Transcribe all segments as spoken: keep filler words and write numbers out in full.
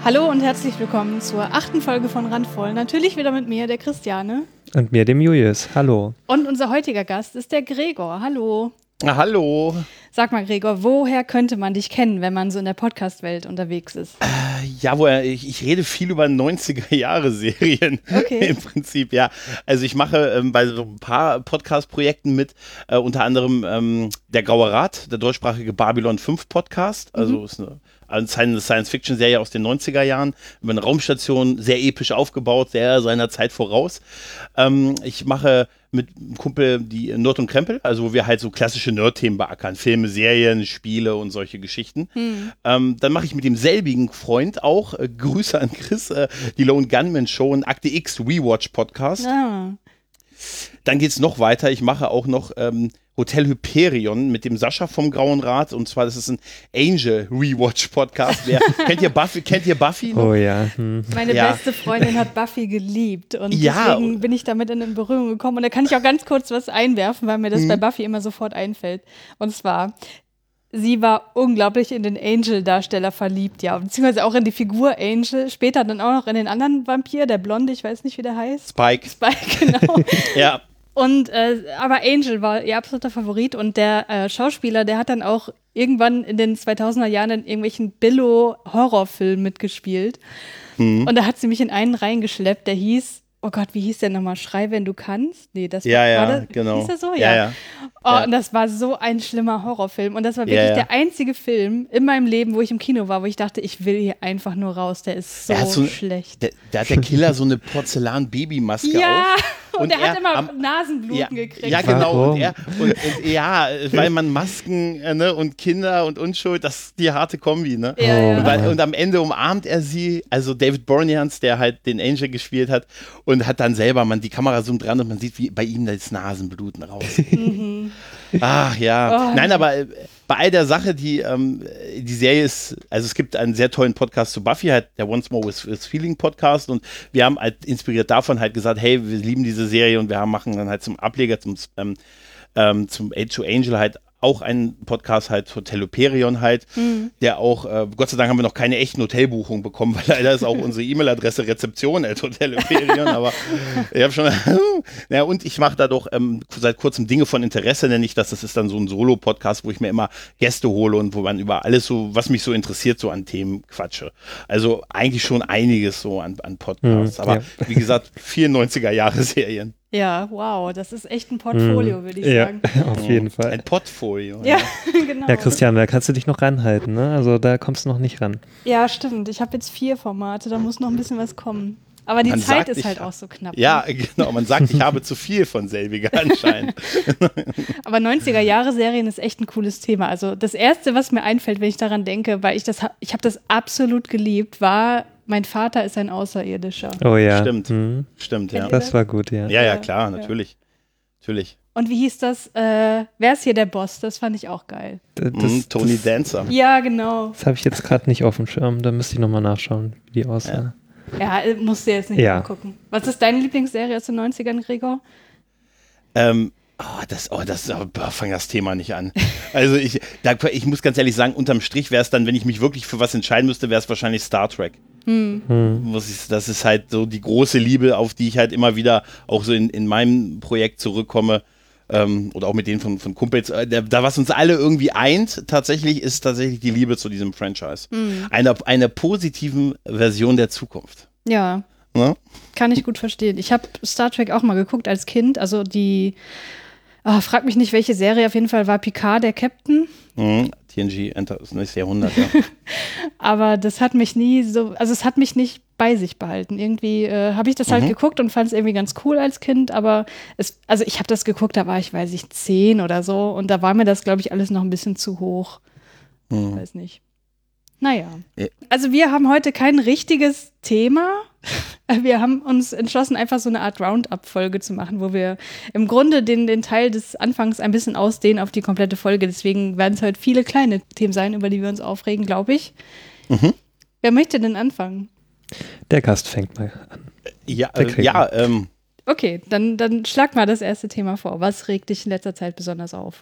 Hallo und herzlich willkommen zur achten Folge von Randvoll. Natürlich wieder mit mir, der Christiane. Und mir, dem Julius. Hallo. Und unser heutiger Gast ist der Gregor. Hallo. Na, hallo. Sag mal, Gregor, woher könnte man dich kennen, wenn man so in der Podcast-Welt unterwegs ist? Äh, ja, wo er, ich, ich rede viel über neunziger-Jahre-Serien. Okay. Im Prinzip, ja. Also ich mache ähm, bei so ein paar Podcast-Projekten mit, äh, unter anderem ähm, der Graue Rat, der deutschsprachige Babylon fünf Podcast. Also mhm. ist eine eine Science-Fiction-Serie aus den neunziger Jahren, über eine Raumstation, sehr episch aufgebaut, sehr seiner Zeit voraus. Ähm, ich mache mit einem Kumpel die Nerd und Krempel, also wo wir halt so klassische Nerd-Themen beackern, Filme, Serien, Spiele und solche Geschichten. Hm. Ähm, dann mache ich mit demselbigen Freund auch, äh, Grüße an Chris, äh, die Lone Gunman Show und Akte X Rewatch-Podcast. Ah. Dann geht's noch weiter, ich mache auch noch ähm, Hotel Hyperion mit dem Sascha vom Grauen Rat, und zwar das ist ein Angel Rewatch Podcast. Wer, kennt ihr Buffy? Kennt ihr Buffy noch? Oh ja. Hm. Meine ja. beste Freundin hat Buffy geliebt und ja. deswegen bin ich damit in Berührung gekommen. Und da kann ich auch ganz kurz was einwerfen, weil mir das hm. bei Buffy immer sofort einfällt. Und zwar, sie war unglaublich in den Angel-Darsteller verliebt, ja, beziehungsweise auch in die Figur Angel, später dann auch noch in den anderen Vampir, der Blonde, ich weiß nicht, wie der heißt. Spike. Spike, genau. ja. Und, äh, aber Angel war ihr absoluter Favorit und der äh, Schauspieler, der hat dann auch irgendwann in den zweitausender Jahren in irgendwelchen Billo-Horrorfilmen mitgespielt. Mhm. Und da hat sie mich in einen reingeschleppt, der hieß, oh Gott, wie hieß der nochmal? Schrei, wenn du kannst? Nee, das ja, war, ja, war das, genau. Hieß das so? Ja, ja. ja. Oh, ja. Und das war so ein schlimmer Horrorfilm. Und das war wirklich ja, ja. der einzige Film in meinem Leben, wo ich im Kino war, wo ich dachte, ich will hier einfach nur raus. Der ist so, so schlecht. Der, der hat der Killer so eine Porzellan-Babymaske ja. auf. Und, und er hat immer am, Nasenbluten ja, gekriegt. Ja, genau. Und er, und, und, ja, weil man Masken äh, ne, und Kinder und Unschuld, das ist die harte Kombi. Ne? Ja, ja. Und, weil, und am Ende umarmt er sie, also David Boreanaz, der halt den Angel gespielt hat, und hat dann selber, man die Kamera zoomt dran und man sieht, wie bei ihm das Nasenbluten raus. Mhm. Ach ja. Oh. Nein, aber äh, bei all der Sache, die, ähm, die Serie ist, also es gibt einen sehr tollen Podcast zu Buffy, halt der Once More with, with Feeling Podcast, und wir haben halt inspiriert davon halt gesagt, hey, wir lieben diese Serie, und wir haben, machen dann halt zum Ableger, zum, ähm, ähm, zum Age to Angel halt auch einen Podcast, halt Hotel Hyperion halt, mhm. der auch, äh, Gott sei Dank haben wir noch keine echten Hotelbuchungen bekommen, weil leider ist auch unsere E-Mail-Adresse Rezeption at Hotel Hyperion, aber ich habe schon, ja, und ich mache da doch ähm, seit kurzem Dinge von Interesse, nenne ich das, das ist dann so ein Solo-Podcast, wo ich mir immer Gäste hole und wo man über alles so, was mich so interessiert, so an Themen quatsche. Also eigentlich schon einiges so an, an Podcasts, mhm, aber ja. Wie gesagt, vierundneunziger-Jahre-Serien. Ja, wow, das ist echt ein Portfolio, würde ich ja, sagen. Auf jeden Fall. Ein Portfolio. Ja, genau. Ja, Christian, da kannst du dich noch ranhalten, ne? Also da kommst du noch nicht ran. Ja, stimmt. Ich habe jetzt vier Formate, da muss noch ein bisschen was kommen. Aber die man Zeit sagt, ist ich, halt auch so knapp. Ja, ne? Genau. Man sagt, ich habe zu viel von selbiger anscheinend. Aber neunziger-Jahre-Serien ist echt ein cooles Thema. Also das Erste, was mir einfällt, wenn ich daran denke, weil ich das, ich habe das absolut geliebt, war Mein Vater ist ein Außerirdischer. Oh ja. Stimmt, mhm. stimmt, ja. Das war gut, ja. Ja, ja, klar, natürlich. Natürlich. Und wie hieß das? Äh, wer ist hier der Boss? Das fand ich auch geil. Das, mm, Tony das, Dancer. Ja, genau. Das habe ich jetzt gerade nicht auf dem Schirm. Da müsste ich nochmal nachschauen, wie die aussah. Ja, ja, musst du jetzt nicht ja. mal gucken. Was ist deine Lieblingsserie aus den neunzigern, Gregor? Ähm, oh, das, oh, das, oh, fang das Thema nicht an. Also ich, da, ich muss ganz ehrlich sagen, unterm Strich wäre es dann, wenn ich mich wirklich für was entscheiden müsste, wäre es wahrscheinlich Star Trek. Hm. Hm. Das ist halt so die große Liebe, auf die ich halt immer wieder auch so in, in meinem Projekt zurückkomme. Ähm, oder auch mit denen von, von Kumpels. Da, da, was uns alle irgendwie eint, tatsächlich, ist tatsächlich die Liebe zu diesem Franchise. Hm. Einer eine positiven Version der Zukunft. Ja. Ne? Kann ich gut verstehen. Ich habe Star Trek auch mal geguckt als Kind. Also die, oh, frag mich nicht, welche Serie, auf jeden Fall war Picard der Captain. Mhm. T N G, Enter, das nächste Jahrhundert, ja. Aber das hat mich nie so, also es hat mich nicht bei sich behalten. Irgendwie äh, habe ich das halt mhm. geguckt und fand es irgendwie ganz cool als Kind, aber es, also ich habe das geguckt, da war ich, weiß ich, zehn oder so, und da war mir das, glaube ich, alles noch ein bisschen zu hoch. Mhm. Ich weiß nicht. Naja. Ja. Also wir haben heute kein richtiges Thema. Wir haben uns entschlossen, einfach so eine Art Roundup-Folge zu machen, wo wir im Grunde den, den Teil des Anfangs ein bisschen ausdehnen auf die komplette Folge. Deswegen werden es heute viele kleine Themen sein, über die wir uns aufregen, glaube ich. Mhm. Wer möchte denn anfangen? Der Gast fängt mal an. Ja, äh, ja ähm. Okay, dann, dann schlag mal das erste Thema vor. Was regt dich in letzter Zeit besonders auf?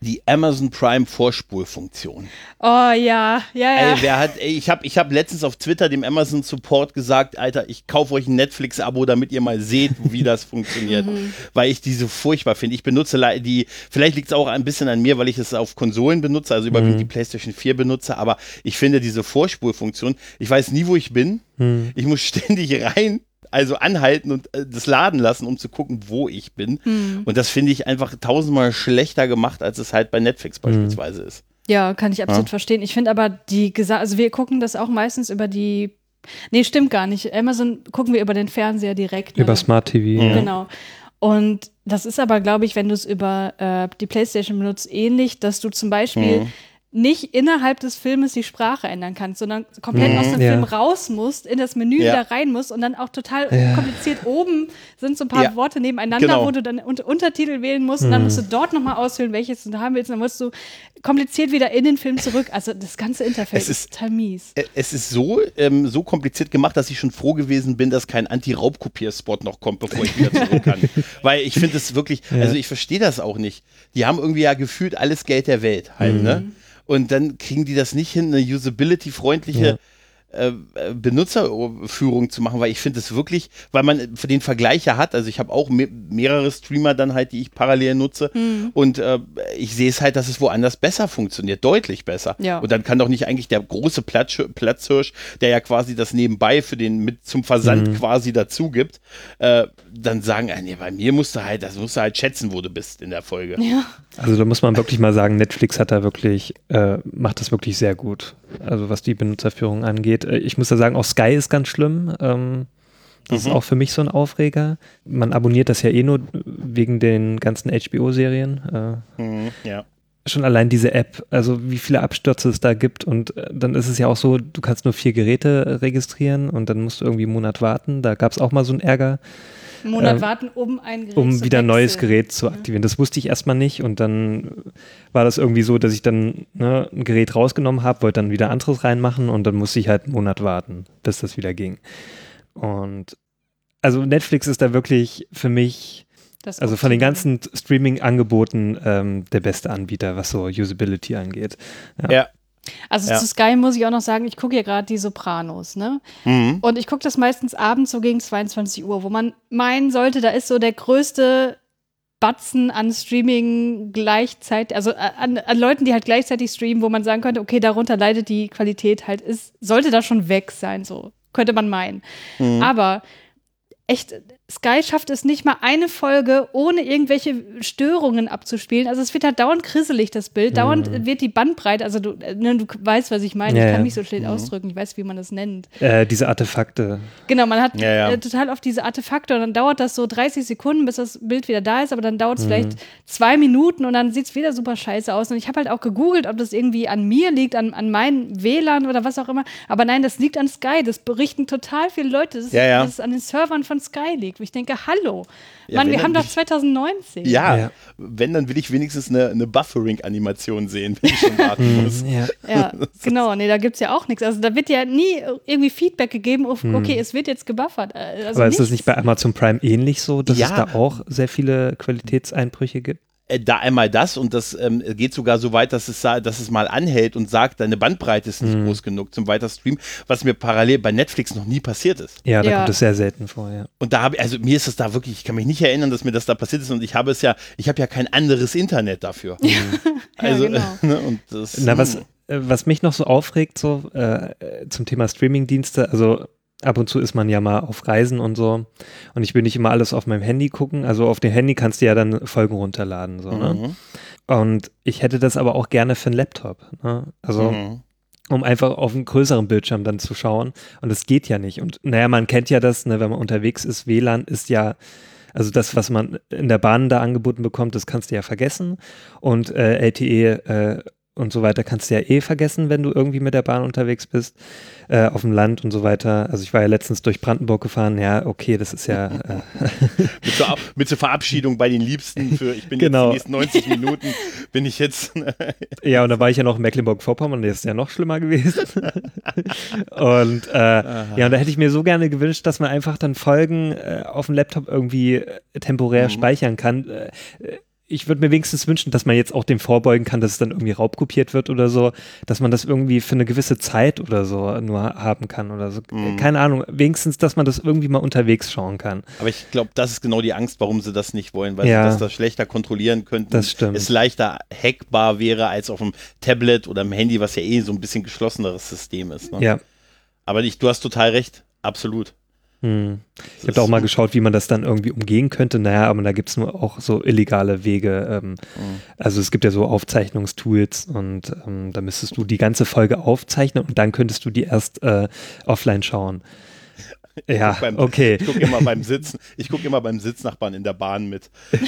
Die Amazon Prime Vorspulfunktion. Oh ja, ja, ja. Ey, wer hat, ey, ich habe ich hab letztens auf Twitter dem Amazon Support gesagt, Alter, ich kaufe euch ein Netflix-Abo, damit ihr mal seht, wie das funktioniert. Weil ich die so furchtbar finde. Ich benutze die, vielleicht liegt es auch ein bisschen an mir, weil ich es auf Konsolen benutze, also überwiegend mhm. die PlayStation vier benutze, aber ich finde diese Vorspulfunktion, ich weiß nie, wo ich bin. Mhm. Ich muss ständig rein. Also anhalten und äh, das laden lassen, um zu gucken, wo ich bin. Mhm. Und das finde ich einfach tausendmal schlechter gemacht, als es halt bei Netflix beispielsweise mhm. ist. Ja, kann ich absolut ja. verstehen. Ich finde aber die, Gesa- also wir gucken das auch meistens über die, nee, stimmt gar nicht. Amazon gucken wir über den Fernseher direkt. Über ne? Smart T V. Mhm. Genau. Und das ist aber, glaube ich, wenn du es über äh, die PlayStation benutzt, ähnlich, dass du zum Beispiel mhm. nicht innerhalb des Filmes die Sprache ändern kannst, sondern komplett mhm, aus dem ja. Film raus musst, in das Menü ja. wieder rein musst und dann auch total ja. kompliziert oben sind so ein paar ja. Worte nebeneinander, genau. wo du dann un- Untertitel wählen musst mhm. und dann musst du dort nochmal auswählen, welches du haben willst und dann musst du kompliziert wieder in den Film zurück. Also das ganze Interface ist, ist total mies. Es ist so, ähm, so kompliziert gemacht, dass ich schon froh gewesen bin, dass kein Anti-Raubkopierspot noch kommt, bevor ich wieder zurück kann. Weil ich finde es wirklich, ja. also ich verstehe das auch nicht. Die haben irgendwie ja gefühlt alles Geld der Welt halt, mhm. ne? Und dann kriegen die das nicht hin, eine usability-freundliche ja. äh, Benutzerführung zu machen, weil ich finde es wirklich, weil man den Vergleich ja hat, also ich habe auch me- mehrere Streamer dann halt, die ich parallel nutze mhm. und äh, ich sehe es halt, dass es woanders besser funktioniert, deutlich besser. Ja. Und dann kann doch nicht eigentlich der große Platz, Platzhirsch, der ja quasi das nebenbei für den mit zum Versand mhm. quasi dazu gibt, äh, dann sagen, äh, nee, bei mir musst du halt, das musst du halt schätzen, wo du bist in der Folge. Ja. Also da muss man wirklich mal sagen, Netflix hat da wirklich, äh, macht das wirklich sehr gut. Also was die Benutzerführung angeht. Ich muss da sagen, auch Sky ist ganz schlimm. Ähm, das mhm. ist auch für mich so ein Aufreger. Man abonniert das ja eh nur wegen den ganzen H B O-Serien. Äh, mhm, ja. Schon allein diese App, also wie viele Abstürze es da gibt und äh, dann ist es ja auch so, du kannst nur vier Geräte registrieren und dann musst du irgendwie einen Monat warten. Da gab es auch mal so einen Ärger. Einen Monat äh, warten, um ein Gerät um zu wieder ein neues wechseln. Gerät zu aktivieren. Das wusste ich erstmal nicht und dann war das irgendwie so, dass ich dann ne, ein Gerät rausgenommen habe, wollte dann wieder anderes reinmachen und dann musste ich halt einen Monat warten, bis das wieder ging. Und also Netflix ist da wirklich für mich, das also von den ganzen Streaming-Angeboten ähm, der beste Anbieter, was so Usability angeht. Ja. ja. Also ja. zu Sky muss ich auch noch sagen, ich gucke ja gerade die Sopranos, ne? Mhm. Und ich gucke das meistens abends so gegen zweiundzwanzig Uhr, wo man meinen sollte, da ist so der größte Batzen an Streaming gleichzeitig, also an, an Leuten, die halt gleichzeitig streamen, wo man sagen könnte, okay, darunter leidet die Qualität halt, ist, sollte da schon weg sein, so könnte man meinen. Mhm. Aber echt, Sky schafft es nicht mal eine Folge, ohne irgendwelche Störungen abzuspielen. Also es wird halt dauernd krisselig, das Bild. Dauernd mhm. wird die Bandbreite, also du, ne, du weißt, was ich meine. Ja, ich kann ja. mich so schlecht mhm. ausdrücken. Ich weiß, wie man das nennt. Äh, diese Artefakte. Genau, man hat ja, ja. Äh, total oft diese Artefakte und dann dauert das so dreißig Sekunden, bis das Bild wieder da ist, aber dann dauert es mhm. vielleicht zwei Minuten und dann sieht es wieder super scheiße aus. Und ich habe halt auch gegoogelt, ob das irgendwie an mir liegt, an, an meinem W L A N oder was auch immer. Aber nein, das liegt an Sky. Das berichten total viele Leute, dass, ja, ja. dass es an den Servern von Sky liegt. Und ich denke, hallo. Ja, Mann, wir dann haben doch ich, zwanzig neunzehn. Ja, ja, wenn, dann will ich wenigstens eine, eine Buffering-Animation sehen, wenn ich schon warten muss. Ja, ja genau. Nee, da gibt es ja auch nichts. Also da wird ja nie irgendwie Feedback gegeben, auf, hm. okay, es wird jetzt gebuffert. Also aber nichts. ist das nicht bei Amazon Prime ähnlich so, dass ja. es da auch sehr viele Qualitätseinbrüche gibt? Da einmal das und das ähm, geht sogar so weit, dass es, dass es mal anhält und sagt, deine Bandbreite ist nicht mm. groß genug zum Weiterstreamen, was mir parallel bei Netflix noch nie passiert ist. Ja, da ja. kommt es sehr selten vor, ja. Und da habe ich, also mir ist es da wirklich, ich kann mich nicht erinnern, dass mir das da passiert ist und ich habe es ja, ich habe ja kein anderes Internet dafür. Ja. Also, ja, genau. ne, und das, Na, was, was mich noch so aufregt, so äh, zum Thema Streamingdienste, also ab und zu ist man ja mal auf Reisen und so und ich will nicht immer alles auf meinem Handy gucken, also auf dem Handy kannst du ja dann Folgen runterladen, so, ne? Mhm. Und ich hätte das aber auch gerne für einen Laptop, ne? Also Mhm. um einfach auf einen größeren Bildschirm dann zu schauen und das geht ja nicht und naja, man kennt ja das, ne, wenn man unterwegs ist, W L A N ist ja, also das, was man in der Bahn da angeboten bekommt, das kannst du ja vergessen und äh, L T E äh, und so weiter kannst du ja eh vergessen, wenn du irgendwie mit der Bahn unterwegs bist, äh, auf dem Land und so weiter. Also ich war ja letztens durch Brandenburg gefahren, ja, okay, das ist ja... Äh mit, zur, mit zur Verabschiedung bei den Liebsten für, ich bin genau. jetzt die nächsten neunzig Minuten, bin ich jetzt... ja, und da war ich ja noch in Mecklenburg-Vorpommern, das ist ja noch schlimmer gewesen. und äh, ja, und da hätte ich mir so gerne gewünscht, dass man einfach dann Folgen äh, auf dem Laptop irgendwie äh, temporär mhm. speichern kann. Äh, ich würde mir wenigstens wünschen, dass man jetzt auch dem vorbeugen kann, dass es dann irgendwie raubkopiert wird oder so, dass man das irgendwie für eine gewisse Zeit oder so nur haben kann oder so. Mhm. Keine Ahnung, wenigstens, dass man das irgendwie mal unterwegs schauen kann. Aber ich glaube, das ist genau die Angst, warum sie das nicht wollen, weil ja, sie das, das schlechter kontrollieren könnten. Das stimmt. Es leichter hackbar wäre als auf dem Tablet oder dem Handy, was ja eh so ein bisschen geschlosseneres System ist. Ne? Ja. Aber ich, du hast total recht, absolut. Hm. Ich habe auch mal geschaut, wie man das dann irgendwie umgehen könnte. Naja, aber da gibt es nur auch so illegale Wege. Ähm, mhm. Also es gibt ja so Aufzeichnungstools und ähm, da müsstest du die ganze Folge aufzeichnen und dann könntest du die erst äh, offline schauen. Ich ja, guck beim, okay. Ich gucke immer beim Sitzen, ich gucke immer beim Sitznachbarn in der Bahn mit.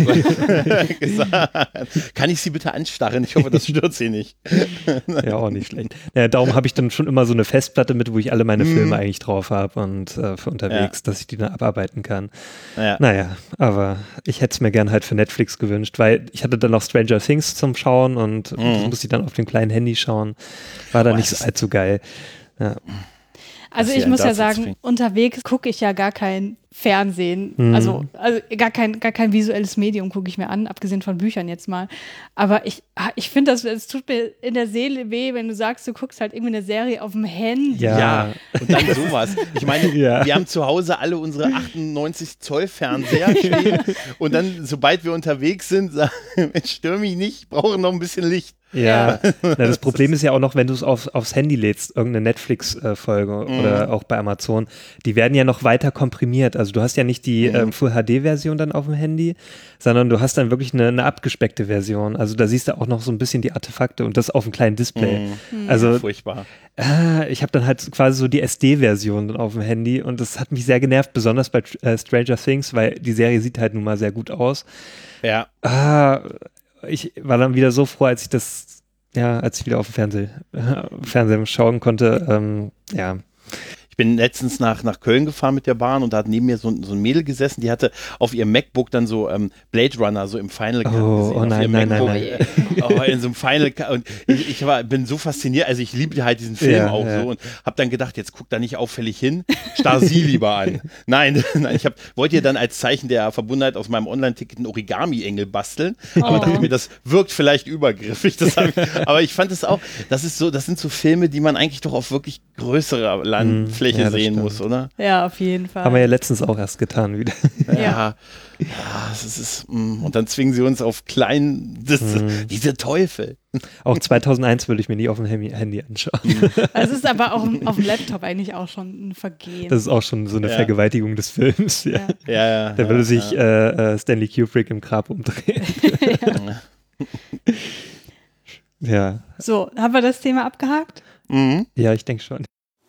Kann ich Sie bitte anstarren? Ich hoffe, das stört Sie nicht. Ja, auch nicht schlecht. Ja, darum habe ich dann schon immer so eine Festplatte mit, wo ich alle meine Filme mm. eigentlich drauf habe und äh, für unterwegs, ja. dass ich die dann abarbeiten kann. Ja. Naja, aber ich hätte es mir gern halt für Netflix gewünscht, weil ich hatte dann noch Stranger Things zum Schauen und mm. das musste ich dann auf dem kleinen Handy schauen. War da oh, nicht so allzu geil. Ja. Also ich muss ja sagen, unterwegs gucke ich ja gar kein Fernsehen, mhm. also, also gar kein, gar kein visuelles Medium gucke ich mir an, abgesehen von Büchern jetzt mal. Aber ich, ich finde, das, es tut mir in der Seele weh, wenn du sagst, du guckst halt irgendwie eine Serie auf dem Handy. Ja, ja. Und dann sowas. Ich meine, ja. wir haben zu Hause alle unsere achtundneunzig Zoll Fernseher stehen und dann, sobald wir unterwegs sind, sagen, stör mich nicht, ich brauche noch ein bisschen Licht. Ja, ja. Na, das Problem ist ja auch noch, wenn du es auf, aufs Handy lädst, irgendeine Netflix-Folge mhm. oder auch bei Amazon, die werden ja noch weiter komprimiert. Also du hast ja nicht die mhm. ähm, Full-H D-Version dann auf dem Handy, sondern du hast dann wirklich eine, eine abgespeckte Version. Also da siehst du auch noch so ein bisschen die Artefakte und das auf einem kleinen Display. Mhm. Also ja, furchtbar. Äh, ich habe dann halt quasi so die S D-Version auf dem Handy und das hat mich sehr genervt, besonders bei äh, Stranger Things, weil die Serie sieht halt nun mal sehr gut aus. Ja. Ah, ich war dann wieder so froh, als ich das, ja, als ich wieder auf dem Fernseh, äh, Fernsehen schauen konnte. Ähm, ja. Ich bin letztens nach, nach Köln gefahren mit der Bahn und da hat neben mir so, so ein Mädel gesessen, die hatte auf ihrem MacBook dann so ähm, Blade Runner so im Final Cut oh, gesehen. Oh nein, nein, nein, nein. Oh, in so einem Final Cut. Und ich, ich war, bin so fasziniert, also ich liebte halt diesen Film ja, auch ja. so und habe dann gedacht, jetzt guck da nicht auffällig hin, starr sie lieber an. Nein, nein, ich hab, wollte ihr dann als Zeichen der Verbundenheit aus meinem Online-Ticket einen Origami-Engel basteln, oh. aber dachte mir, das wirkt vielleicht übergriffig. Das hab ich, aber ich fand es auch, das ist so, das sind so Filme, die man eigentlich doch auf wirklich größerer Landfläche ja, sehen stimmt. muss, oder? Ja, auf jeden Fall. Haben wir ja letztens auch erst getan wieder. Ja, ja, ja das ist, und dann zwingen sie uns auf klein, das, mm. diese Teufel. Auch zweitausendeins würde ich mir nie auf dem Handy anschauen. Es ist aber auch auf dem Laptop eigentlich auch schon ein Vergehen. Das ist auch schon so eine ja. Vergewaltigung des Films. Ja, ja, ja, ja da würde ja, sich ja. Äh, Stanley Kubrick im Grab umdrehen. Ja. Ja. So, haben wir das Thema abgehakt? Mhm. Ja, ich denke schon.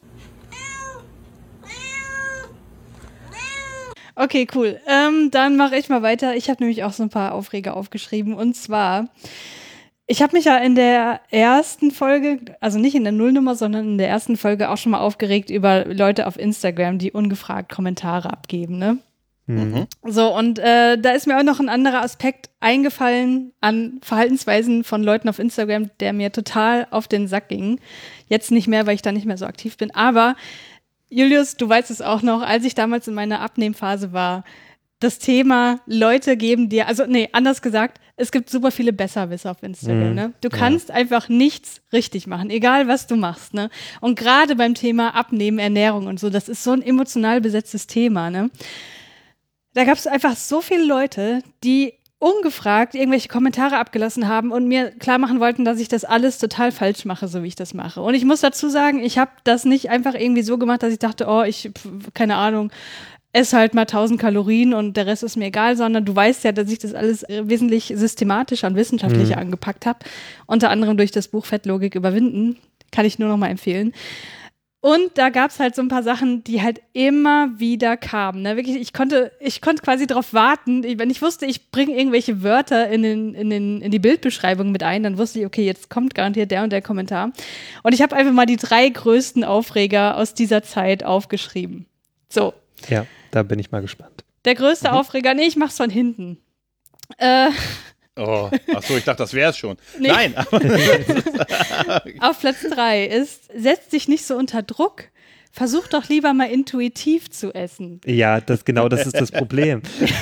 Okay, cool. Ähm, dann mache ich mal weiter. Ich habe nämlich auch so ein paar Aufreger aufgeschrieben. Und zwar, ich habe mich ja in der ersten Folge, also nicht in der Nullnummer, sondern in der ersten Folge auch schon mal aufgeregt über Leute auf Instagram, die ungefragt Kommentare abgeben, ne? Mhm. So, und äh, da ist mir auch noch ein anderer Aspekt eingefallen an Verhaltensweisen von Leuten auf Instagram, der mir total auf den Sack ging. Jetzt nicht mehr, weil ich da nicht mehr so aktiv bin. Aber Julius, du weißt es auch noch, als ich damals in meiner Abnehmphase war, das Thema Leute geben dir, also nee, anders gesagt, es gibt super viele Besserwisser auf Instagram, mhm. ne? Du kannst ja. einfach nichts richtig machen, egal was du machst, ne? Und gerade beim Thema Abnehmen, Ernährung und so, das ist so ein emotional besetztes Thema, ne? Da gab es einfach so viele Leute, die ungefragt irgendwelche Kommentare abgelassen haben und mir klar machen wollten, dass ich das alles total falsch mache, so wie ich das mache. Und ich muss dazu sagen, ich habe das nicht einfach irgendwie so gemacht, dass ich dachte, oh, ich, keine Ahnung, esse halt mal tausend Kalorien und der Rest ist mir egal, sondern du weißt ja, dass ich das alles wesentlich systematischer und wissenschaftlicher mhm. angepackt habe. Unter anderem durch das Buch Fettlogik überwinden. Kann ich nur noch mal empfehlen. Und da gab es halt so ein paar Sachen, die halt immer wieder kamen. Ne? Wirklich, ich konnte, ich konnte quasi darauf warten. Wenn ich wusste, ich bringe irgendwelche Wörter in, den, in, den, in die Bildbeschreibung mit ein, dann wusste ich, okay, jetzt kommt garantiert der und der Kommentar. Und ich habe einfach mal die drei größten Aufreger aus dieser Zeit aufgeschrieben. So. Ja, da bin ich mal gespannt. Der größte mhm. Aufreger, nee, ich mach's von hinten. Äh. Oh, achso, ich dachte, das wäre es schon. Nee. Nein. Auf Platz drei ist, setzt dich nicht so unter Druck. versuch doch lieber mal intuitiv zu essen. Ja, das, genau das ist das Problem.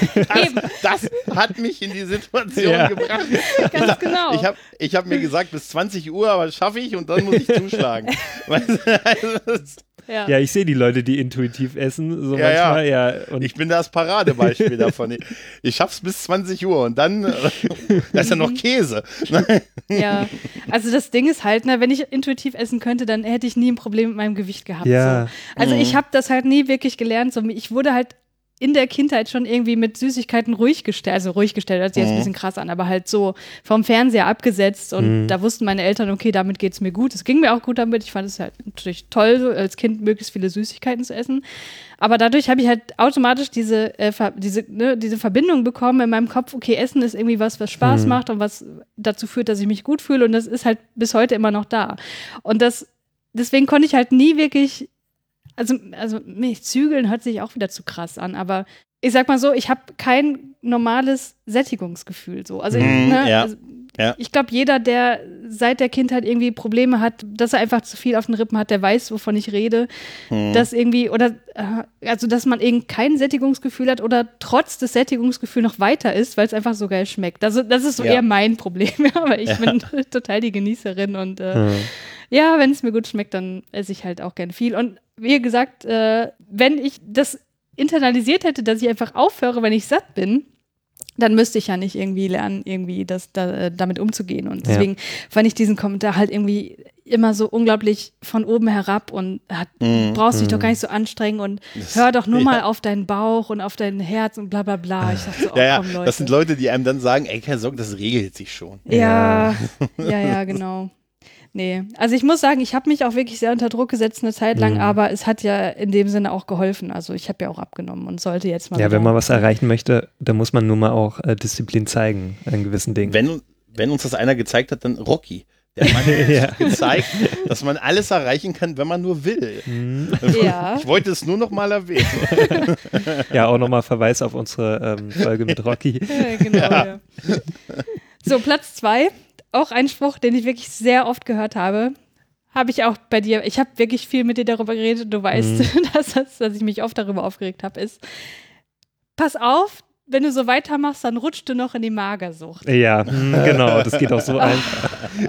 Das, das hat mich in die Situation Ja. gebracht. Ganz ich, genau. Ich habe ich hab mir gesagt, bis zwanzig Uhr, aber das schaffe ich und dann muss ich zuschlagen. Weißt du, also das, Ja. Ja, ich sehe die Leute, die intuitiv essen, so Ja, manchmal, ja. Und ich bin das Paradebeispiel davon. Ich, ich schaff's bis zwanzig Uhr und dann, äh, da ist ja noch Käse. Ja, also das Ding ist halt, ne, wenn ich intuitiv essen könnte, dann hätte ich nie ein Problem mit meinem Gewicht gehabt. Ja. So. Also Mhm. ich habe das halt nie wirklich gelernt. So, ich wurde halt in der Kindheit schon irgendwie mit Süßigkeiten ruhig gestellt, also ruhig gestellt, hört sich jetzt ein bisschen krass an, aber halt so vom Fernseher abgesetzt und Mhm. da wussten meine Eltern, okay, damit geht's mir gut. Es ging mir auch gut damit. Ich fand es halt natürlich toll, so als Kind möglichst viele Süßigkeiten zu essen. Aber dadurch habe ich halt automatisch diese, äh, ver- diese, ne, diese Verbindung bekommen in meinem Kopf, okay, Essen ist irgendwie was, was Spaß Mhm. macht und was dazu führt, dass ich mich gut fühle und das ist halt bis heute immer noch da. Und das, deswegen konnte ich halt nie wirklich, also, also mich zügeln hört sich auch wieder zu krass an, aber ich sag mal so, ich habe kein normales Sättigungsgefühl so. Also, Mhm, ne, ja, also ja. ich glaube, jeder, der seit der Kindheit irgendwie Probleme hat, dass er einfach zu viel auf den Rippen hat, der weiß, wovon ich rede. Mhm. Dass irgendwie, oder äh, also dass man eben kein Sättigungsgefühl hat oder trotz des Sättigungsgefühls noch weiter isst, weil es einfach so geil schmeckt. Also das ist so Ja. eher mein Problem, ja, aber ich bin total die Genießerin und äh, Mhm. ja, wenn es mir gut schmeckt, dann esse ich halt auch gern viel. Und wie gesagt, äh, wenn ich das internalisiert hätte, dass ich einfach aufhöre, wenn ich satt bin, dann müsste ich ja nicht irgendwie lernen, irgendwie das, da, damit umzugehen. Und deswegen Ja. fand ich diesen Kommentar halt irgendwie immer so unglaublich von oben herab und hat, Mhm. brauchst dich Mhm. doch gar nicht so anstrengen und Das- hör doch nur ja. mal auf deinen Bauch und auf dein Herz und bla bla bla. Ich dachte so, oh Ja, ja, komm, Leute. das sind Leute, die einem dann sagen, ey, keine Sorge, das regelt sich schon. Ja, ja, ja, genau. Nee, also ich muss sagen, ich habe mich auch wirklich sehr unter Druck gesetzt eine Zeit lang, Mhm. aber es hat ja in dem Sinne auch geholfen. Also ich habe ja auch abgenommen und sollte jetzt mal Ja, wieder- wenn man was erreichen möchte, dann muss man nun mal auch äh, Disziplin zeigen an gewissen Dingen. Wenn, wenn uns das einer gezeigt hat, dann Rocky. Der Mann hat Ja. gezeigt, dass man alles erreichen kann, wenn man nur will. Mhm. Ja. Ich wollte es nur noch mal erwähnen. Ja, auch nochmal Verweis auf unsere ähm, Folge mit Rocky. Ja, genau, ja. So, Platz zwei. Auch ein Spruch, den ich wirklich sehr oft gehört habe. Habe ich auch bei dir. Ich habe wirklich viel mit dir darüber geredet. Du weißt, Mhm. dass, das, dass ich mich oft darüber aufgeregt habe. Ist, pass auf, wenn du so weitermachst, dann rutschst du noch in die Magersucht. Ja, mh, genau, das geht auch so einfach.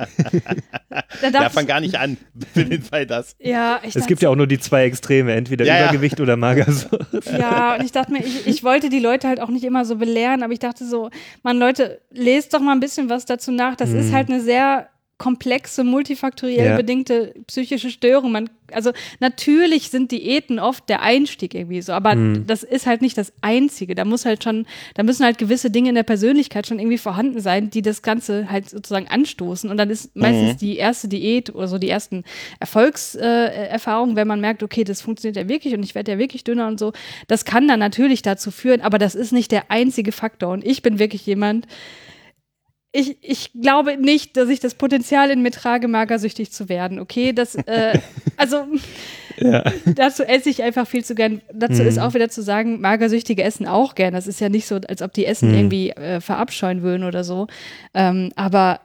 Da Darf dachte man gar nicht an. Für den Fall das. ich, ja, ich Es dachte gibt ja auch nur die zwei Extreme, entweder Ja, ja. Übergewicht oder Magersucht. Ja, und ich dachte mir, ich, ich wollte die Leute halt auch nicht immer so belehren, aber ich dachte so, Mann, Leute, lest doch mal ein bisschen was dazu nach. Das ist Mhm. halt eine sehr komplexe, multifaktoriell Ja. bedingte psychische Störung. Man, also natürlich sind Diäten oft der Einstieg irgendwie so, aber Mhm. das ist halt nicht das Einzige. Da muss halt schon, da müssen halt gewisse Dinge in der Persönlichkeit schon irgendwie vorhanden sein, die das Ganze halt sozusagen anstoßen. Und dann ist meistens die erste Diät oder so die ersten Erfolgserfahrungen, wenn man merkt, okay, das funktioniert ja wirklich und ich werde ja wirklich dünner und so. Das kann dann natürlich dazu führen, aber das ist nicht der einzige Faktor. Und ich bin wirklich jemand, Ich, ich glaube nicht, dass ich das Potenzial in mir trage, magersüchtig zu werden, okay? Das, äh, also Ja. dazu esse ich einfach viel zu gern. Dazu Mhm. ist auch wieder zu sagen, Magersüchtige essen auch gern. Das ist ja nicht so, als ob die Essen Mhm. irgendwie äh, verabscheuen würden oder so. Ähm, aber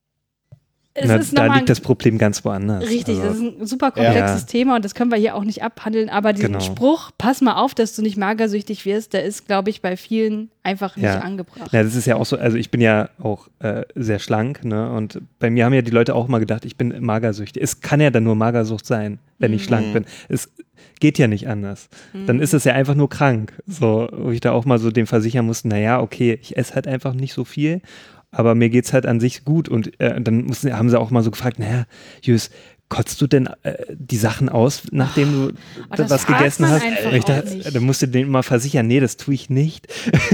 es Na, ist da nochmal liegt das Problem ganz woanders. richtig, Also, das ist ein super komplexes Ja. Thema und das können wir hier auch nicht abhandeln. Aber diesen Genau. Spruch, pass mal auf, dass du nicht magersüchtig wirst, der ist, glaube ich, bei vielen einfach nicht Ja. angebracht. Ja, das ist ja auch so, also ich bin ja auch äh, sehr schlank, ne? Und bei mir haben ja die Leute auch mal gedacht, ich bin magersüchtig. Es kann ja dann nur Magersucht sein, wenn ich Mhm. schlank bin. Es geht ja nicht anders. Dann ist es ja einfach nur krank. So, wo ich da auch mal so dem versichern musste, naja, okay, ich esse halt einfach nicht so viel, aber mir geht's halt an sich gut. Und äh, dann mussten, haben sie auch mal so gefragt, naja, Jus, kotzt du denn äh, die Sachen aus, nachdem du Oh, das was fragt gegessen man hast? einfach Und ich auch dachte, nicht. dann musst du denen immer versichern, nee, das tue ich nicht.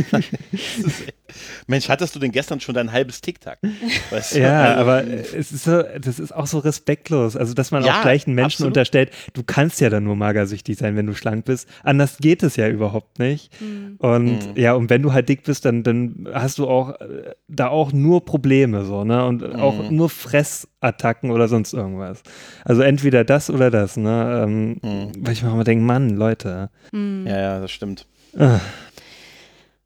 Mensch, hattest du denn gestern schon dein halbes Tic-Tac? Weißt du? Ja, Also, aber es ist so, das ist auch so respektlos. Also, dass man Ja, auch gleich einen Menschen absolut. unterstellt, du kannst ja dann nur magersüchtig sein, wenn du schlank bist. Anders geht es ja überhaupt nicht. Mhm. Und Mhm. ja, und wenn du halt dick bist, dann, dann hast du auch äh, da auch nur Probleme, so, ne? Und auch Mhm. nur Fressattacken oder sonst irgendwas. Also entweder das oder das, ne? Ähm, Mhm. Weil ich mir auch mal denke, Mann, Leute. Mhm. Ja, ja, das stimmt. Äh,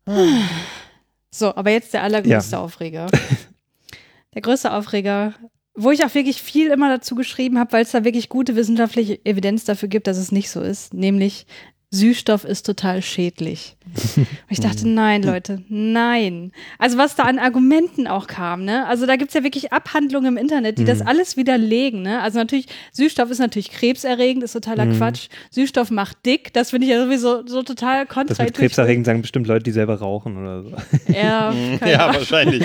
So, aber jetzt der allergrößte Aufreger. Der größte Aufreger wo ich auch wirklich viel immer dazu geschrieben habe, weil es da wirklich gute wissenschaftliche Evidenz dafür gibt, dass es nicht so ist, nämlich Süßstoff ist total schädlich. Und ich dachte, nein, Leute, nein. Also was da an Argumenten auch kam, ne? Also da gibt es ja wirklich Abhandlungen im Internet, die mhm. das alles widerlegen, ne? Also natürlich, Süßstoff ist natürlich krebserregend, ist totaler mhm. Quatsch. Süßstoff macht dick, das finde ich ja sowieso so total kontraintuitiv. Das mit krebserregend sagen bestimmt Leute, die selber rauchen oder so. Ja, ja wahrscheinlich.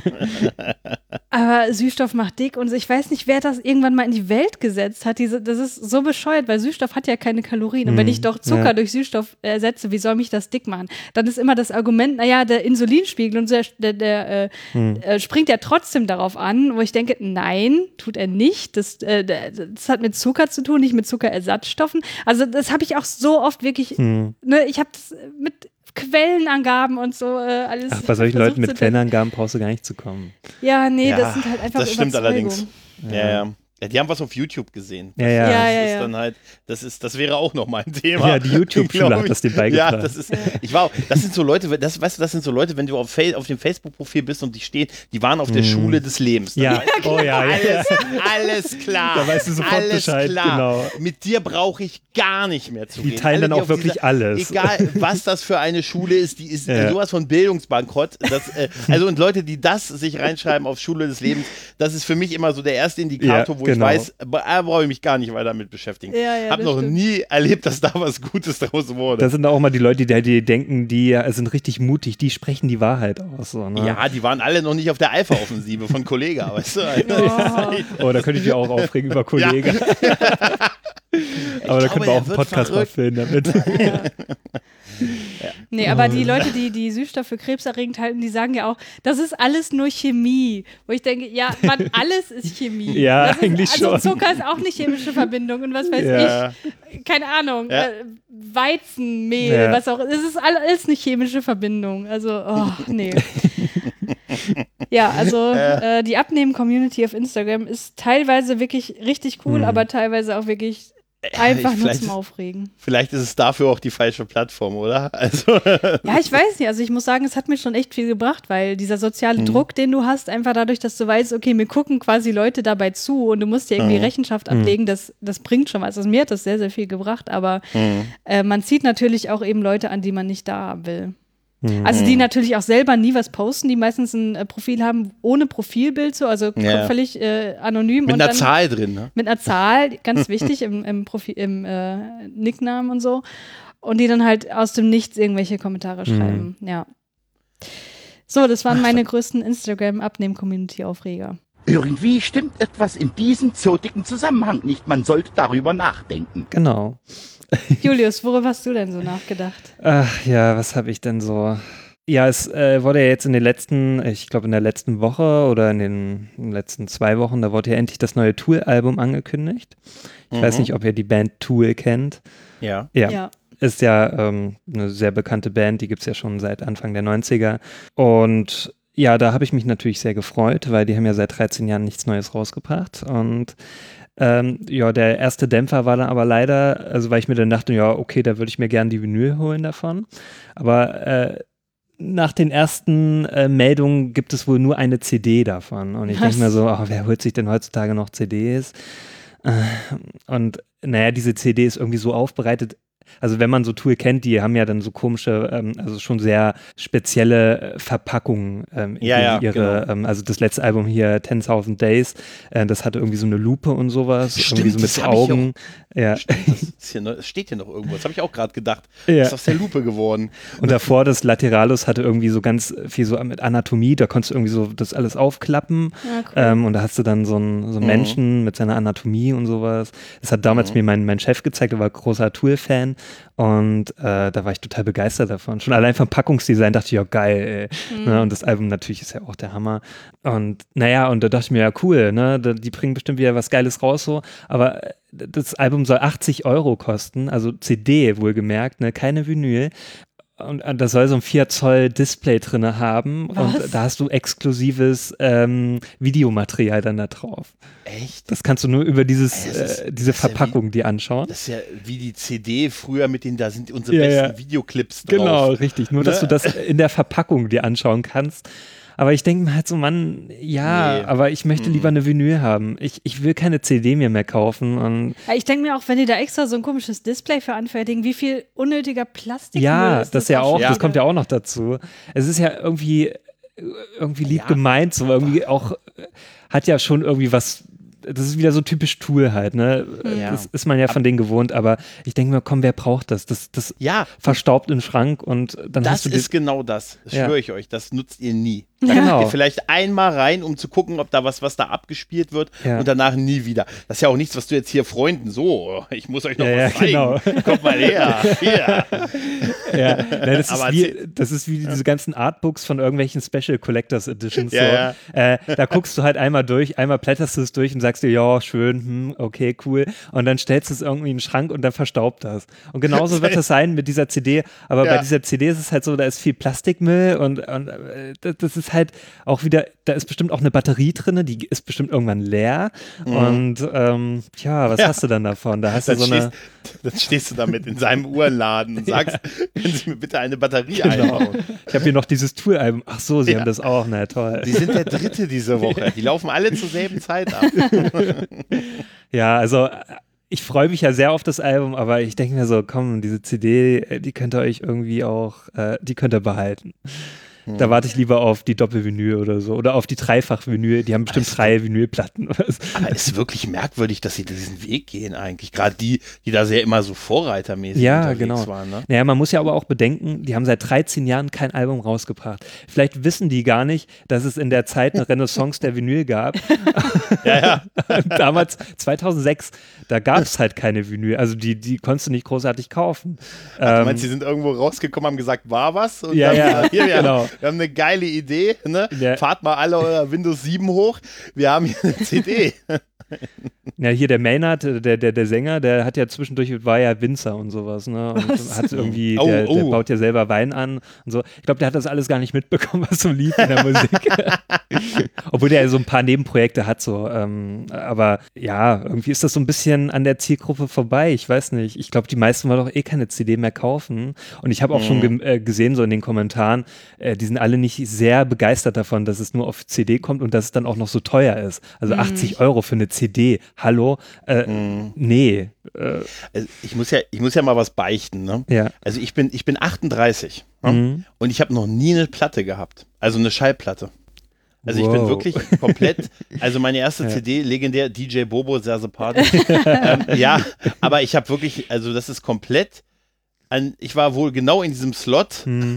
Aber Süßstoff macht dick und ich weiß nicht, wer das irgendwann mal in die Welt gesetzt hat. Diese, das ist so bescheuert, weil Süßstoff hat ja keine Kalorien. Und mhm. wenn ich doch Zucker ja. durch Süßstoff ersetze, wie soll mich das dick machen? Dann ist immer das Argument, naja, der Insulinspiegel und der, der, der äh, mhm. äh, springt ja trotzdem darauf an, wo ich denke, nein, tut er nicht. Das, äh, das hat mit Zucker zu tun, nicht mit Zuckerersatzstoffen. Also das habe ich auch so oft wirklich, mhm. ne, ich habe das mit Quellenangaben und so äh, alles. Ach, bei solchen Leuten mit Quellenangaben brauchst du gar nicht zu kommen. Ja, nee, ja, das sind halt einfach das stimmt Überzeugung. Allerdings. Ja, ja. ja. Ja, die haben was auf YouTube gesehen. Ja, ja. Das, ja, ja, ist ja. dann halt, das ist, das wäre auch nochmal ein Thema. Ja, die YouTube-Schule hat das dir beigebracht. Ja, das ist, ich war auch, das sind so Leute, das, weißt du, das sind so Leute, wenn du auf, Fa- auf dem Facebook-Profil bist und die stehen, die waren auf der mm. Schule des Lebens. Ja, weißt du, oh ja, ja. Alles, alles klar. Da weißt du sofort alles Bescheid, klar. genau. Mit dir brauche ich gar nicht mehr zu die reden. Die teilen Alle, dann die auch wirklich dieser, alles. Egal, was das für eine Schule ist, die ist ja. sowas von Bildungsbankrott. Das, äh, also und Leute, die das sich reinschreiben auf Schule des Lebens, das ist für mich immer so der erste Indikator, ja, wo genau. ich weiß, da brauche ich mich gar nicht weiter damit beschäftigen. Ja, ja, habe noch stimmt. nie erlebt, dass da was Gutes draus wurde. Das sind auch mal die Leute, die, die denken, die sind richtig mutig, die sprechen die Wahrheit aus. So, ne? Ja, die waren alle noch nicht auf der Alpha-Offensive von Kollega, weißt du? Oh, oh da könnte ich mich auch aufregen über Kollega. Ja. Aber da glaube, können wir auch einen Podcast mal filmen damit. Ja. Ja. Nee, aber die Leute, die die Süßstoff für krebserregend halten, die sagen ja auch, das ist alles nur Chemie. Wo ich denke, ja, Mann, alles ist Chemie. Ja, das ist, eigentlich also schon. Zucker ist auch eine chemische Verbindung und was weiß ja. ich. Keine Ahnung. Ja. Äh, Weizenmehl, ja. was auch. Es ist alles eine chemische Verbindung. Also, oh, nee. Ja, also äh, die Abnehmen-Community auf Instagram ist teilweise wirklich richtig cool, mhm. aber teilweise auch wirklich einfach nur zum Aufregen. Vielleicht ist es dafür auch die falsche Plattform, oder? Also ja, ich weiß nicht. Also ich muss sagen, es hat mir schon echt viel gebracht, weil dieser soziale mhm. Druck, den du hast, einfach dadurch, dass du weißt, okay, mir gucken quasi Leute dabei zu und du musst dir irgendwie mhm. Rechenschaft ablegen, das, das bringt schon was. Also mir hat das sehr, sehr viel gebracht, aber mhm. äh, man zieht natürlich auch eben Leute an, die man nicht da haben will. Also die natürlich auch selber nie was posten, die meistens ein äh, Profil haben ohne Profilbild, so, also ja. völlig äh, anonym. Mit und einer dann, Zahl drin, ne? Mit einer Zahl, ganz wichtig, im, im, Profil, im äh, Nicknamen und so. Und die dann halt aus dem Nichts irgendwelche Kommentare schreiben, mhm. ja. So, das waren meine größten Instagram-Abnehmen-Community-Aufreger. Irgendwie stimmt etwas in diesem zotigen Zusammenhang nicht. Man sollte darüber nachdenken. Genau. Julius, worüber hast du denn so nachgedacht? Ach ja, was habe ich denn so? Ja, es äh, wurde ja jetzt in den letzten, ich glaube in der letzten Woche oder in den, in den letzten zwei Wochen, da wurde ja endlich das neue Tool-Album angekündigt. Ich mhm. weiß nicht, ob ihr die Band Tool kennt. Ja. Ja. ja. Ist ja ähm, eine sehr bekannte Band, die gibt es ja schon seit Anfang der neunziger. Und ja, da habe ich mich natürlich sehr gefreut, weil die haben ja seit dreizehn Jahren nichts Neues rausgebracht. Und Ähm, ja, der erste Dämpfer war dann aber leider, also weil ich mir dann dachte, ja, okay, da würde ich mir gerne die Vinyl holen davon. Aber äh, nach den ersten äh, Meldungen gibt es wohl nur eine C D davon. Und ich denke mir so, oh, wer holt sich denn heutzutage noch C Ds? Äh, und naja, diese C D ist irgendwie so aufbereitet. Also wenn man so Tool kennt, die haben ja dann so komische, ähm, also schon sehr spezielle äh, Verpackungen. Ähm, ja, ja, ihre, genau. ähm, also das letzte Album hier, tentausend Days, äh, das hatte irgendwie so eine Lupe und sowas. Stimmt, irgendwie so mit das Augen. Ja. Stimmt, das, ist hier noch, das steht hier noch irgendwo. Das habe ich auch gerade gedacht. Ja. Das ist aus der Lupe geworden. Und davor, das Lateralus hatte irgendwie so ganz viel so mit Anatomie, da konntest du irgendwie so das alles aufklappen. Ja, cool. ähm, und da hast du dann so einen, so einen mhm. Menschen mit seiner Anatomie und sowas. Das hat damals mhm. mir mein, mein Chef gezeigt, der war großer Tool-Fan. Und äh, da war ich total begeistert davon. Schon allein vom Packungsdesign dachte ich, ja geil, ey. Mhm. Ne? Und das Album natürlich ist ja auch der Hammer. Und naja, und da dachte ich mir, ja cool, ne? Die bringen bestimmt wieder was Geiles raus so. Aber das Album soll achtzig Euro kosten, also C D wohlgemerkt, ne? Keine Vinyl. Und da soll so ein vier Zoll Display drin haben. Was? Und da hast du exklusives ähm, Videomaterial dann da drauf. Echt? Das kannst du nur über dieses, Ey, ist, äh, diese Verpackung ja wie, dir anschauen. Das ist ja wie die C D früher mit den, da sind unsere ja, besten ja. Videoclips drauf. Genau, richtig. Nur, dass ne? du das in der Verpackung dir anschauen kannst. Aber ich denke mir halt so, Mann, ja, Nee. aber ich möchte Mhm. lieber eine Vinyl haben. Ich, ich will keine C D mir mehr kaufen. Und Ja, ich denke mir auch, wenn die da extra so ein komisches Display für anfertigen, wie viel unnötiger Plastik ja, ist das ja auch, schon das kommt wieder. ja auch noch dazu. Es ist ja irgendwie, irgendwie lieb Ja. gemeint, so irgendwie auch, äh, hat ja schon irgendwie was. Das ist wieder so typisch Tool halt, ne? Ja. Das ist man ja von denen gewohnt, aber ich denke mir, komm, wer braucht das? Das, das Ja, verstaubt im Schrank und dann das hast du die, ist genau das. Das Ja. schwöre ich euch. Das nutzt ihr nie. Ja. Da Genau. geht ihr vielleicht einmal rein, um zu gucken, ob da was, was da abgespielt wird Ja. und danach nie wieder. Das ist ja auch nichts, was du jetzt hier Freunden so, ich muss euch noch Ja, was ja, zeigen. genau. Kommt mal her. Hier. Ja, nein, das, Aber ist wie, erzähl- das ist wie diese ganzen Artbooks von irgendwelchen Special Collectors Editions. Ja, so. Äh, da guckst du halt einmal durch, einmal blätterst du es durch und sagst dir, ja, schön, hm, okay, cool. Und dann stellst du es irgendwie in den Schrank und dann verstaubt das. Und genauso wird das sein mit dieser C D. Aber Ja. bei dieser C D ist es halt so, da ist viel Plastikmüll und, und äh, das, das ist halt auch wieder, da ist bestimmt auch eine Batterie drin, die ist bestimmt irgendwann leer. Mhm. Und ähm, ja, was Ja. hast du dann davon? Da hast du Dann, so eine. stehst, dann stehst du damit in seinem Uhrenladen und sagst, können Sie mir bitte eine Batterie Genau. einbauen? Ich habe hier noch dieses Tool-Album. Ach so, sie Ja. haben das auch. Na toll. Die sind der dritte diese Woche. Die laufen alle zur selben Zeit ab. Ja, also äh, ich freue mich ja sehr auf das Album, aber ich denke mir so, komm, diese C D, äh, die könnt ihr euch irgendwie auch, äh, die könnt ihr behalten. Da warte ich lieber auf die Doppel-Vinyl oder so oder auf die Dreifach-Vinyl. Die haben bestimmt Also- drei Vinylplatten oder so. Aber es ist wirklich merkwürdig, dass sie diesen Weg gehen eigentlich. Gerade die, die da sehr immer so vorreitermäßig Ja, unterwegs genau. waren. Ne? Naja, man muss ja aber auch bedenken, die haben seit dreizehn Jahren kein Album rausgebracht. Vielleicht wissen die gar nicht, dass es in der Zeit eine Renaissance der Vinyl gab. Ja, ja. Damals, zweitausendsechs, da gab es halt keine Vinyl. Also die, die konntest du nicht großartig kaufen. Du Ähm, meinst, sie sind irgendwo rausgekommen, haben gesagt, war was? Und Ja, dann, ja, hier, wir, genau. haben, wir haben eine geile Idee. Ne? Ja. Fahrt mal alle euer Windows sieben hoch. Wir haben hier eine C D. Ja, hier der Maynard, der, der, der Sänger, der hat ja zwischendurch, war ja Winzer und sowas, ne? Und hat irgendwie, Oh, der, der oh. baut ja selber Wein an und so. Ich glaube, der hat das alles gar nicht mitbekommen, was so lief in der Musik. Obwohl der ja so ein paar Nebenprojekte hat, so. Ähm, aber ja, irgendwie ist das so ein bisschen an der Zielgruppe vorbei. Ich weiß nicht. Ich glaube, die meisten wollen doch eh keine C D mehr kaufen. Und ich habe auch schon ge äh, gesehen, so in den Kommentaren, äh, die sind alle nicht sehr begeistert davon, dass es nur auf C D kommt und dass es dann auch noch so teuer ist. Also achtzig Euro für eine C D. Hallo? Äh, Nee. Äh, Also ich, muss ja, ich muss ja mal was beichten. Ne? ja. Also ich bin, ich bin achtunddreißig ne? Mhm. und ich habe noch nie eine Platte gehabt. Also eine Schallplatte. Also ich bin Wow. wirklich komplett, also meine erste Ja. C D, legendär, D J Bobo, Serse Party. ähm, ja, aber ich habe wirklich, also das ist komplett, an, ich war wohl genau in diesem Slot, Mhm.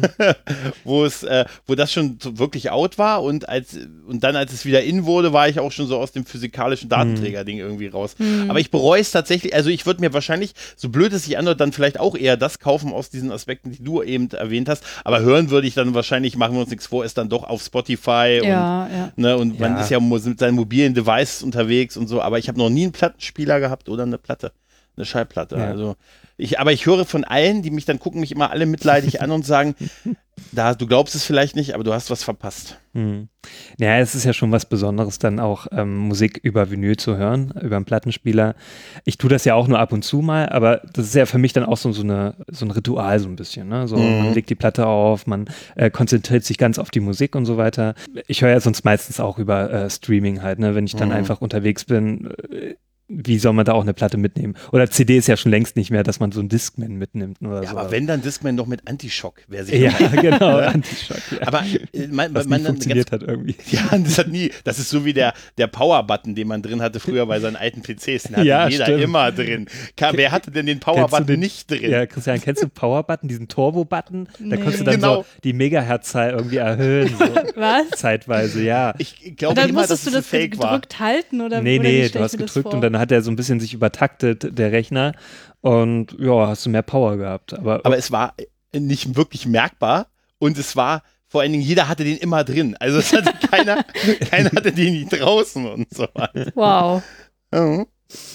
wo es, äh, wo das schon so wirklich out war und als und dann, als es wieder in wurde, war ich auch schon so aus dem physikalischen Datenträger-Ding irgendwie raus. Aber ich bereue es tatsächlich, also ich würde mir wahrscheinlich, so blöd es sich anhört, dann vielleicht auch eher das kaufen aus diesen Aspekten, die du eben erwähnt hast, aber hören würde ich dann wahrscheinlich, machen wir uns nichts vor, ist dann doch auf Spotify und Ja, ja. Ne, und man Ja. ist ja mo- mit seinen mobilen Devices unterwegs und so, aber ich habe noch nie einen Plattenspieler gehabt oder eine Platte, eine Schallplatte. Ja. Also ich, aber ich höre von allen, die mich dann gucken, mich immer alle mitleidig an und sagen, da, du glaubst es vielleicht nicht, aber du hast was verpasst. Hm. Ja, es ist ja schon was Besonderes, dann auch ähm, Musik über Vinyl zu hören, über einen Plattenspieler. Ich tue das ja auch nur ab und zu mal, aber das ist ja für mich dann auch so, so, eine, so ein Ritual so ein bisschen. Ne? So, Mhm. Man legt die Platte auf, man äh, konzentriert sich ganz auf die Musik und so weiter. Ich höre ja sonst meistens auch über äh, Streaming halt, ne? Wenn ich dann Mhm. einfach unterwegs bin. Äh, wie soll man da auch eine Platte mitnehmen? Oder C D ist ja schon längst nicht mehr, dass man so einen Discman mitnimmt oder Ja, so. aber wenn, dann Discman noch mit Antischock, wer sich Ja, noch- genau, Antischock. Ja. Aber äh, man, Was man, nie man funktioniert hat irgendwie. Ja, das hat nie. Das ist so wie der, der Power-Button, den man drin hatte früher bei seinen alten P Cs. Den hatte Ja, jeder stimmt. immer drin. Ka- Wer hatte denn den Kennst du Power-Button den- nicht drin? Ja, Christian, kennst du Power-Button, diesen Turbo-Button? Da Nee. konntest du dann Genau. so die Megahertz-Zahl irgendwie erhöhen, so Was? zeitweise, ja. Ich Und glaube dann immer, dass musstest es du ein das Fake war. gedrückt halten oder Nee, oder wie nee, stell du ich hast mir das gedrückt vor? und dann hat er so ein bisschen sich übertaktet, der Rechner. Und ja, hast du mehr Power gehabt. Aber, Aber es war nicht wirklich merkbar und es war vor allen Dingen, jeder hatte den immer drin. Also es hatte keiner, keiner hatte den nicht draußen und so weiter. Wow. Mhm.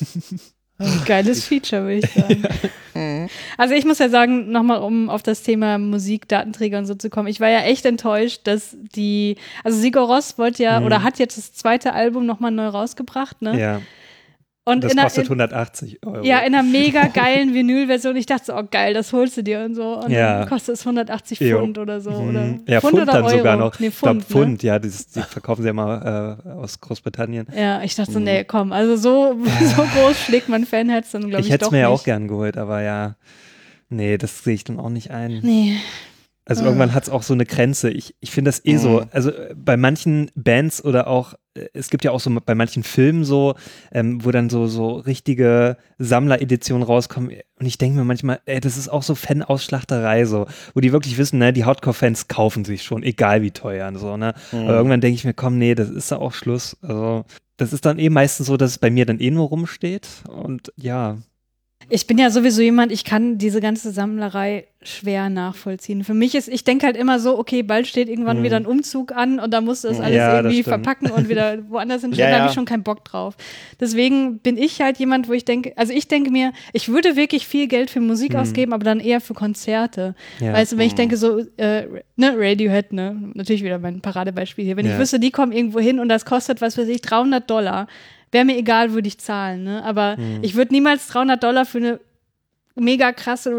Geiles Feature, würde ich sagen. Also ich muss ja sagen, nochmal um auf das Thema Musik, Datenträger und so zu kommen, ich war ja echt enttäuscht, dass die, also Sigur Rós wollte ja, Mhm. oder hat jetzt das zweite Album nochmal neu rausgebracht, ne? ja. Und das in einer, kostet in, hundertachtzig Euro. Ja, in einer mega geilen Vinyl-Version. Ich dachte so, oh geil, das holst du dir und so. Und ja. dann kostet es hundertachtzig Jo. Pfund oder so. Oder mhm. Ja, Pfund, Pfund oder dann Euro? sogar noch. Nee, Pfund, ich glaube Pfund, ne? ja, das, die verkaufen sie ja immer äh, aus Großbritannien. Ja, ich dachte so, nee, komm, also so, so groß schlägt mein Fanherz dann, glaube ich, Ich hätte doch es mir ja nicht. auch gern geholt, aber ja, nee, das sehe ich dann auch nicht ein. Nee. Also irgendwann hat es auch so eine Grenze. Ich, ich finde das eh mhm. so, also äh, bei manchen Bands oder auch, äh, es gibt ja auch so bei manchen Filmen so, ähm, wo dann so, so richtige Sammlereditionen rauskommen und ich denke mir manchmal, ey, das ist auch so Fan-Ausschlachterei so, wo die wirklich wissen, ne, die Hardcore-Fans kaufen sich schon, egal wie teuer und so, ne. Mhm. Aber irgendwann denke ich mir, komm, nee, das ist da auch Schluss. Also das ist dann eh meistens so, dass es bei mir dann eh nur rumsteht und ja. Ich bin ja sowieso jemand, ich kann diese ganze Sammlerei schwer nachvollziehen. Für mich ist, ich denke halt immer so, okay, bald steht irgendwann hm. wieder ein Umzug an und da musst du das alles ja, irgendwie das verpacken und wieder woanders hinstellen, ja, da habe ja. ich schon keinen Bock drauf. Deswegen bin ich halt jemand, wo ich denke, also ich denke mir, ich würde wirklich viel Geld für Musik hm. ausgeben, aber dann eher für Konzerte. Ja. Weißt du, wenn hm. ich denke so, äh, ne, Radiohead, ne, natürlich wieder mein Paradebeispiel hier, wenn ja. ich wüsste, die kommen irgendwo hin und das kostet, was weiß ich, dreihundert Dollar, wäre mir egal, würde ich zahlen, ne, aber hm. ich würde niemals dreihundert Dollar für eine mega krasse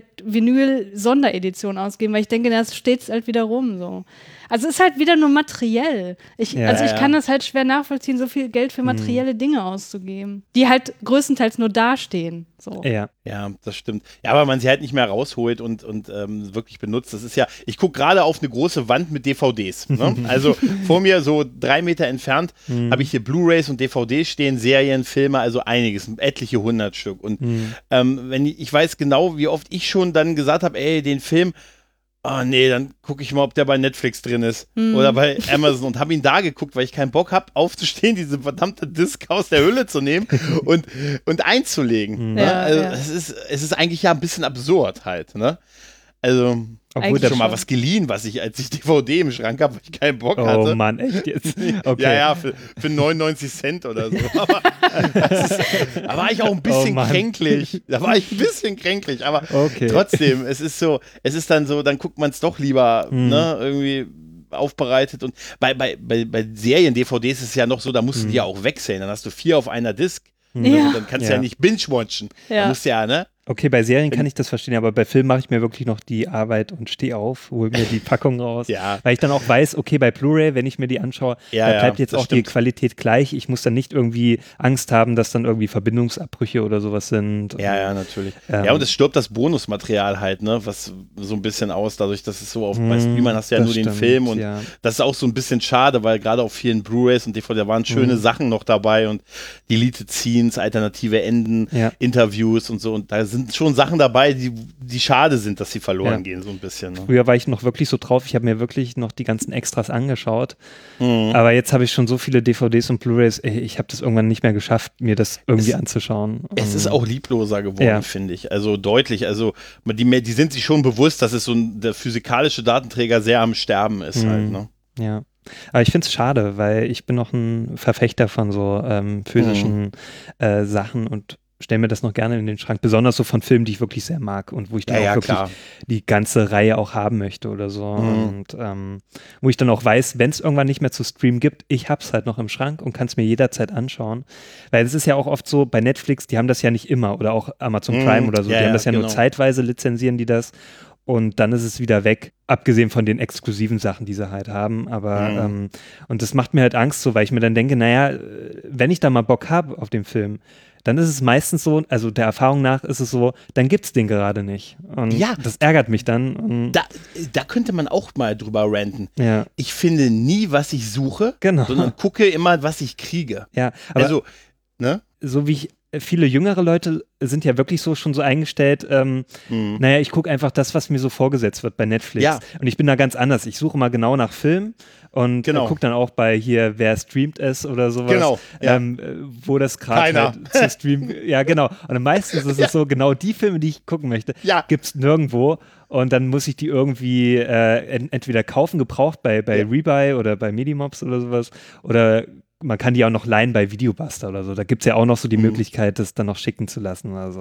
Radiohead-Vinyl-Sonderedition ausgeben, weil ich denke, das steht halt wieder rum. So. Also es ist halt wieder nur materiell. Ich, ja, also ich ja. kann das halt schwer nachvollziehen, so viel Geld für materielle mhm. Dinge auszugeben, die halt größtenteils nur dastehen. So. Ja. ja, das stimmt. Ja, aber man sie halt nicht mehr rausholt und, und ähm, wirklich benutzt. Das ist ja, ich gucke gerade auf eine große Wand mit D V Ds. Ne? Also vor mir so drei Meter entfernt mhm. habe ich hier Blu-Rays und D V Ds stehen, Serien, Filme, also einiges, etliche hundert Stück. Und mhm. ähm, wenn ich, ich weiß genau, wie oft ich schon dann gesagt habe, ey, den Film, oh nee, dann gucke ich mal, ob der bei Netflix drin ist hm. oder bei Amazon und habe ihn da geguckt, weil ich keinen Bock habe, aufzustehen, diese verdammte Disc aus der Hülle zu nehmen und, und einzulegen. Hm. Ne? Ja, also ja. es ist, es ist eigentlich ja ein bisschen absurd halt, ne? Also, obwohl ich schon mal was geliehen, was ich, als ich D V D im Schrank habe, weil ich keinen Bock oh, hatte. Oh Mann, echt jetzt? Okay. Ja, ja, für, für neunundneunzig Cent oder so. Aber ist, da war ich auch ein bisschen oh kränklich. Da war ich ein bisschen kränklich, aber okay. trotzdem, es ist so, es ist dann so, dann guckt man es doch lieber, hm. ne, irgendwie aufbereitet und bei, bei, bei, bei Serien-D V Ds ist es ja noch so, da musst du hm. die ja auch wechseln. Dann hast du vier auf einer Disc. Ja. Und dann kannst du ja, ja nicht binge-watchen. Ja. Da musst du ja, ne? Okay, bei Serien kann ich das verstehen, aber bei Filmen mache ich mir wirklich noch die Arbeit und stehe auf, hole mir die Packung raus, ja. weil ich dann auch weiß, okay, bei Blu-ray, wenn ich mir die anschaue, ja, da bleibt ja, jetzt auch stimmt. die Qualität gleich. Ich muss dann nicht irgendwie Angst haben, dass dann irgendwie Verbindungsabbrüche oder sowas sind. Ja, ja, natürlich. Ähm, ja, und es stirbt das Bonusmaterial halt, ne, was so ein bisschen aus, dadurch, dass es so auf, bei Streamern hast du ja nur stimmt, den Film und ja. das ist auch so ein bisschen schade, weil gerade auf vielen Blu-rays und D V D, da waren schöne mhm. Sachen noch dabei und Deleted Scenes, alternative Enden, ja. Interviews und so und da sind schon Sachen dabei, die, die schade sind, dass sie verloren ja. gehen, so ein bisschen. Ne? Früher war ich noch wirklich so drauf, ich habe mir wirklich noch die ganzen Extras angeschaut, mhm. aber jetzt habe ich schon so viele D V Ds und Blu-rays, ey, ich habe das irgendwann nicht mehr geschafft, mir das irgendwie es, anzuschauen. Es ist auch liebloser geworden, ja. finde ich, also deutlich, also die, die sind sich schon bewusst, dass es so ein, der physikalische Datenträger sehr am Sterben ist mhm. halt, ne? Ja. Aber ich finde es schade, weil ich bin noch ein Verfechter von so ähm, physischen mhm. äh, Sachen und stelle mir das noch gerne in den Schrank, besonders so von Filmen, die ich wirklich sehr mag und wo ich dann ja, auch ja, wirklich klar. die ganze Reihe auch haben möchte oder so mhm. und ähm, wo ich dann auch weiß, wenn es irgendwann nicht mehr zu streamen gibt, ich hab's halt noch im Schrank und kann es mir jederzeit anschauen, weil es ist ja auch oft so, bei Netflix, die haben das ja nicht immer oder auch Amazon mhm. Prime oder so, ja, die haben das ja genau. nur zeitweise, lizenzieren die das und dann ist es wieder weg, abgesehen von den exklusiven Sachen, die sie halt haben, aber mhm. ähm, und das macht mir halt Angst so, weil ich mir dann denke, naja, wenn ich da mal Bock habe auf den Film, dann ist es meistens so, also der Erfahrung nach ist es so, dann gibt es den gerade nicht. Und ja. das ärgert mich dann. Und da, da könnte man auch mal drüber ranten. Ja. Ich finde nie, was ich suche, genau. sondern gucke immer, was ich kriege. Ja, aber also, ne? So wie ich, viele jüngere Leute sind ja wirklich so schon so eingestellt, ähm, mhm. naja, ich gucke einfach das, was mir so vorgesetzt wird bei Netflix. Ja. Und ich bin da ganz anders. Ich suche mal genau nach Film und genau. äh, gucke dann auch bei hier, wer streamt es oder sowas, genau. ja. ähm, wo das gerade halt zu streamen. Ja, genau. Und dann meistens ist es ja. so, genau die Filme, die ich gucken möchte, ja. gibt es nirgendwo. Und dann muss ich die irgendwie äh, ent- entweder kaufen, gebraucht bei, bei ja. Rebuy oder bei Medimobs oder sowas, oder man kann die auch noch leihen bei Videobuster oder so. Da gibt es ja auch noch so die mhm. Möglichkeit, das dann noch schicken zu lassen oder so.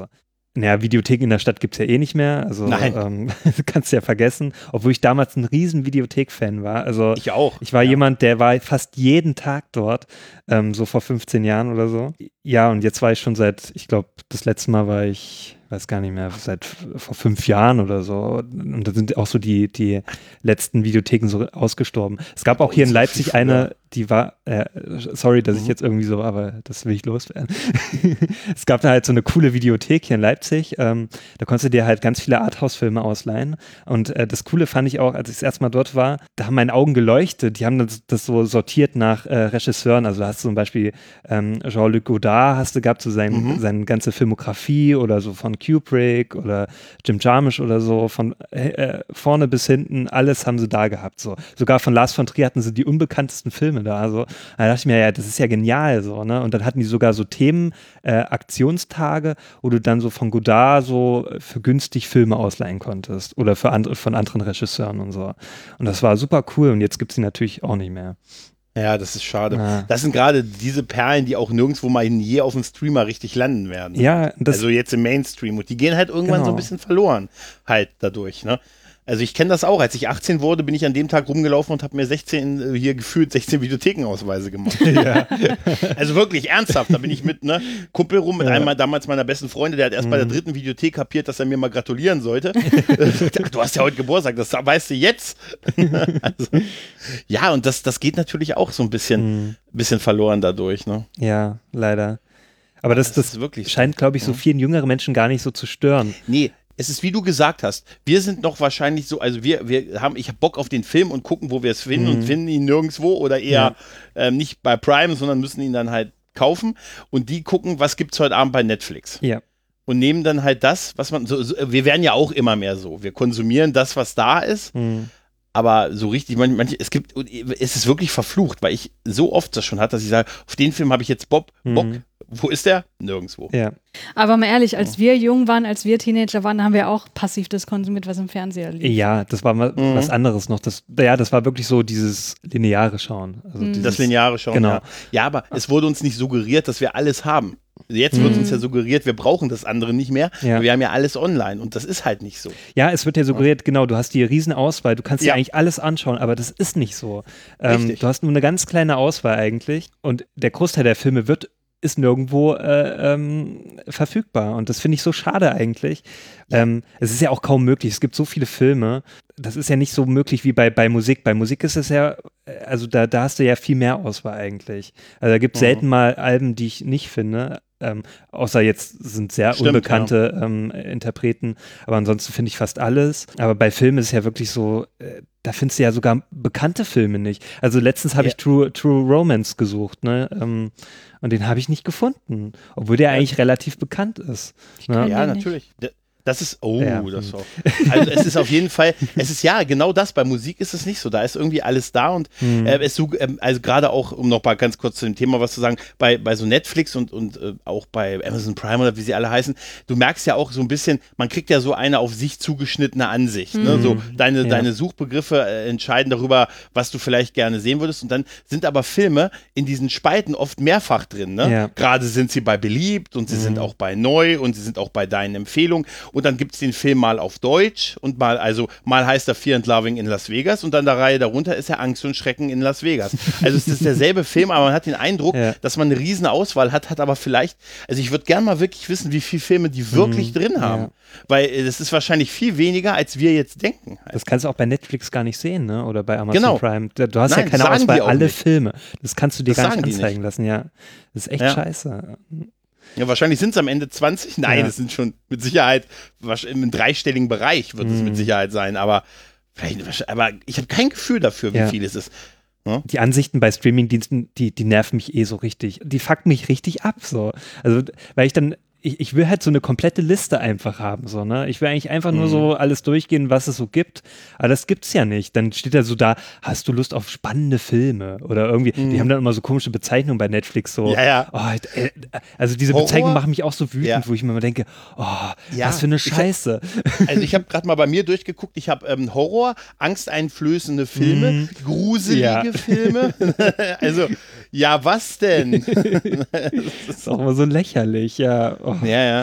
Naja, Videotheken in der Stadt gibt es ja eh nicht mehr. Also ähm, kannst du ja vergessen. Obwohl ich damals ein riesen Videothek-Fan war. Also ich auch. Ich war ja. jemand, der war fast jeden Tag dort, ähm, so vor fünfzehn Jahren oder so. Ja, und jetzt war ich schon seit, ich glaube, das letzte Mal war ich, weiß gar nicht mehr, seit vor fünf Jahren oder so. Und da sind auch so die, die letzten Videotheken so ausgestorben. Es gab auch hier in Leipzig eine, die war, äh, sorry, dass mhm. ich jetzt irgendwie so, aber das will ich loswerden. Es gab da halt so eine coole Videothek hier in Leipzig. Ähm, da konntest du dir halt ganz viele Arthouse-Filme ausleihen. Und äh, das Coole fand ich auch, als ich das erste Mal dort war, da haben meine Augen geleuchtet. Die haben das, das so sortiert nach äh, Regisseuren. Also da hast du zum Beispiel ähm, Jean-Luc Godard hast du gehabt, so sein, mhm. seine ganze Filmografie oder so von Kubrick oder Jim Jarmusch oder so, von äh, vorne bis hinten, alles haben sie da gehabt. So. Sogar von Lars von Trier hatten sie die unbekanntesten Filme da. Also, da dachte ich mir, ja, das ist ja genial so, ne? Und dann hatten die sogar so Themen, äh, Aktionstage, wo du dann so von Godard so für günstig Filme ausleihen konntest oder für and- von anderen Regisseuren und so. Und das war super cool und jetzt gibt es die natürlich auch nicht mehr. Ja, das ist schade. Ja. Das sind gerade diese Perlen, die auch nirgendwo mal je auf dem Streamer richtig landen werden. Ja, das also jetzt im Mainstream. Und die gehen halt irgendwann genau. so ein bisschen verloren halt dadurch, ne? Also ich kenne das auch. Als ich achtzehn wurde, bin ich an dem Tag rumgelaufen und habe mir sechzehn, hier gefühlt sechzehn Videothekenausweise gemacht. Ja. Also wirklich ernsthaft. Da bin ich mit ne Kumpel rum, mit ja. einem damals meiner besten Freunde, der hat erst mhm. bei der dritten Videothek kapiert, dass er mir mal gratulieren sollte. Du hast ja heute Geburtstag, das weißt du jetzt. Also, ja, und das, das geht natürlich auch so ein bisschen, mhm. bisschen verloren dadurch. Ne? Ja, leider. Aber das, das, das wirklich scheint, glaube ich, so vielen jüngeren Menschen gar nicht so zu stören. Nee. Es ist, wie du gesagt hast, wir sind noch wahrscheinlich so, also wir, wir haben, ich habe Bock auf den Film und gucken, wo wir es finden mhm. und finden ihn nirgendwo oder eher ja. ähm, nicht bei Prime, sondern müssen ihn dann halt kaufen und die gucken, was gibt's heute Abend bei Netflix. Ja. Und nehmen dann halt das, was man, so, so, wir werden ja auch immer mehr so, wir konsumieren das, was da ist, mhm. aber so richtig, manche, manche, es gibt, es ist wirklich verflucht, weil ich so oft das schon hatte, dass ich sage, auf den Film habe ich jetzt Bob, Bock, mhm. Wo ist der? Nirgendwo. Ja. Aber mal ehrlich, als wir jung waren, als wir Teenager waren, haben wir auch passiv das konsumiert, was im Fernseher lief. Ja, das war mal mhm. was anderes noch. Das, ja, das war wirklich so dieses lineare Schauen. Also mhm. dieses, das lineare Schauen, genau. ja. Ja, aber es wurde uns nicht suggeriert, dass wir alles haben. Jetzt wird mhm. uns ja suggeriert, wir brauchen das andere nicht mehr. Ja. Wir haben ja alles online und das ist halt nicht so. Ja, es wird ja suggeriert, genau, du hast die Riesenauswahl, du kannst ja. dir eigentlich alles anschauen, aber das ist nicht so. Ähm, du hast nur eine ganz kleine Auswahl eigentlich und der Großteil der Filme wird ist nirgendwo äh, ähm, verfügbar. Und das finde ich so schade eigentlich. Ja. Ähm, es ist ja auch kaum möglich. Es gibt so viele Filme. Das ist ja nicht so möglich wie bei, bei Musik. Bei Musik ist es ja, also da, da hast du ja viel mehr Auswahl eigentlich. Also da gibt es mhm. selten mal Alben, die ich nicht finde. Ähm, außer jetzt sind sehr Stimmt, unbekannte ja. ähm, Interpreten. Aber ansonsten finde ich fast alles. Aber bei Filmen ist es ja wirklich so, äh, da findest du ja sogar bekannte Filme nicht. Also letztens habe ja. ich True, True Romance gesucht, ne? Ähm, und den habe ich nicht gefunden, obwohl der eigentlich relativ bekannt ist. Ne? Ja, natürlich. D- Das ist, oh, ja. das ist auch. Also es ist auf jeden Fall, es ist ja genau das, bei Musik ist es nicht so, da ist irgendwie alles da und hm. äh, es so, äh, also gerade auch, um noch mal ganz kurz zu dem Thema was zu sagen, bei, bei so Netflix und, und äh, auch bei Amazon Prime oder wie sie alle heißen, du merkst ja auch so ein bisschen, man kriegt ja so eine auf sich zugeschnittene Ansicht, hm. ne? So deine, ja. deine Suchbegriffe äh, entscheiden darüber, was du vielleicht gerne sehen würdest und dann sind aber Filme in diesen Spalten oft mehrfach drin, ne? Ja. Gerade sind sie bei beliebt und sie hm. sind auch bei neu und sie sind auch bei deinen Empfehlungen. Und dann gibt es den Film mal auf Deutsch und mal, also mal heißt er Fear and Loving in Las Vegas und dann der Reihe darunter ist er Angst und Schrecken in Las Vegas. Also es ist derselbe Film, aber man hat den Eindruck, ja. dass man eine riesen Auswahl hat, hat aber vielleicht, also ich würde gerne mal wirklich wissen, wie viele Filme die wirklich mhm. drin haben. Ja. Weil das ist wahrscheinlich viel weniger, als wir jetzt denken. Das kannst du auch bei Netflix gar nicht sehen, ne? Oder bei Amazon genau. Prime. Du hast Nein, ja keine Auswahl, alle nicht. Filme. Das kannst du dir das gar nicht anzeigen nicht. lassen, ja. Das ist echt ja. scheiße. Ja, wahrscheinlich sind es am Ende zwanzig. Nein, es ja. sind schon mit Sicherheit, im dreistelligen Bereich wird es mm. mit Sicherheit sein, aber, vielleicht, aber ich habe kein Gefühl dafür, wie ja. viel es ist. Ja? Die Ansichten bei Streamingdiensten, die, die nerven mich eh so richtig. Die fucken mich richtig ab, so. Also, weil ich dann Ich, ich will halt so eine komplette Liste einfach haben, so, ne? Ich will eigentlich einfach nur mhm. so alles durchgehen, was es so gibt. Aber das gibt's ja nicht. Dann steht da so da, hast du Lust auf spannende Filme? Oder irgendwie, mhm. die haben dann immer so komische Bezeichnungen bei Netflix, so. Ja, ja. Oh, äh, also diese Horror? Bezeichnungen machen mich auch so wütend, ja. wo ich mir immer denke, oh, ja. was für eine Scheiße. Ich hab, also ich habe gerade mal bei mir durchgeguckt, ich habe ähm, Horror, angsteinflößende Filme, mhm. gruselige ja. Filme. Also, ja, was denn? Das ist auch immer so lächerlich, ja. Oh. Ja, ja.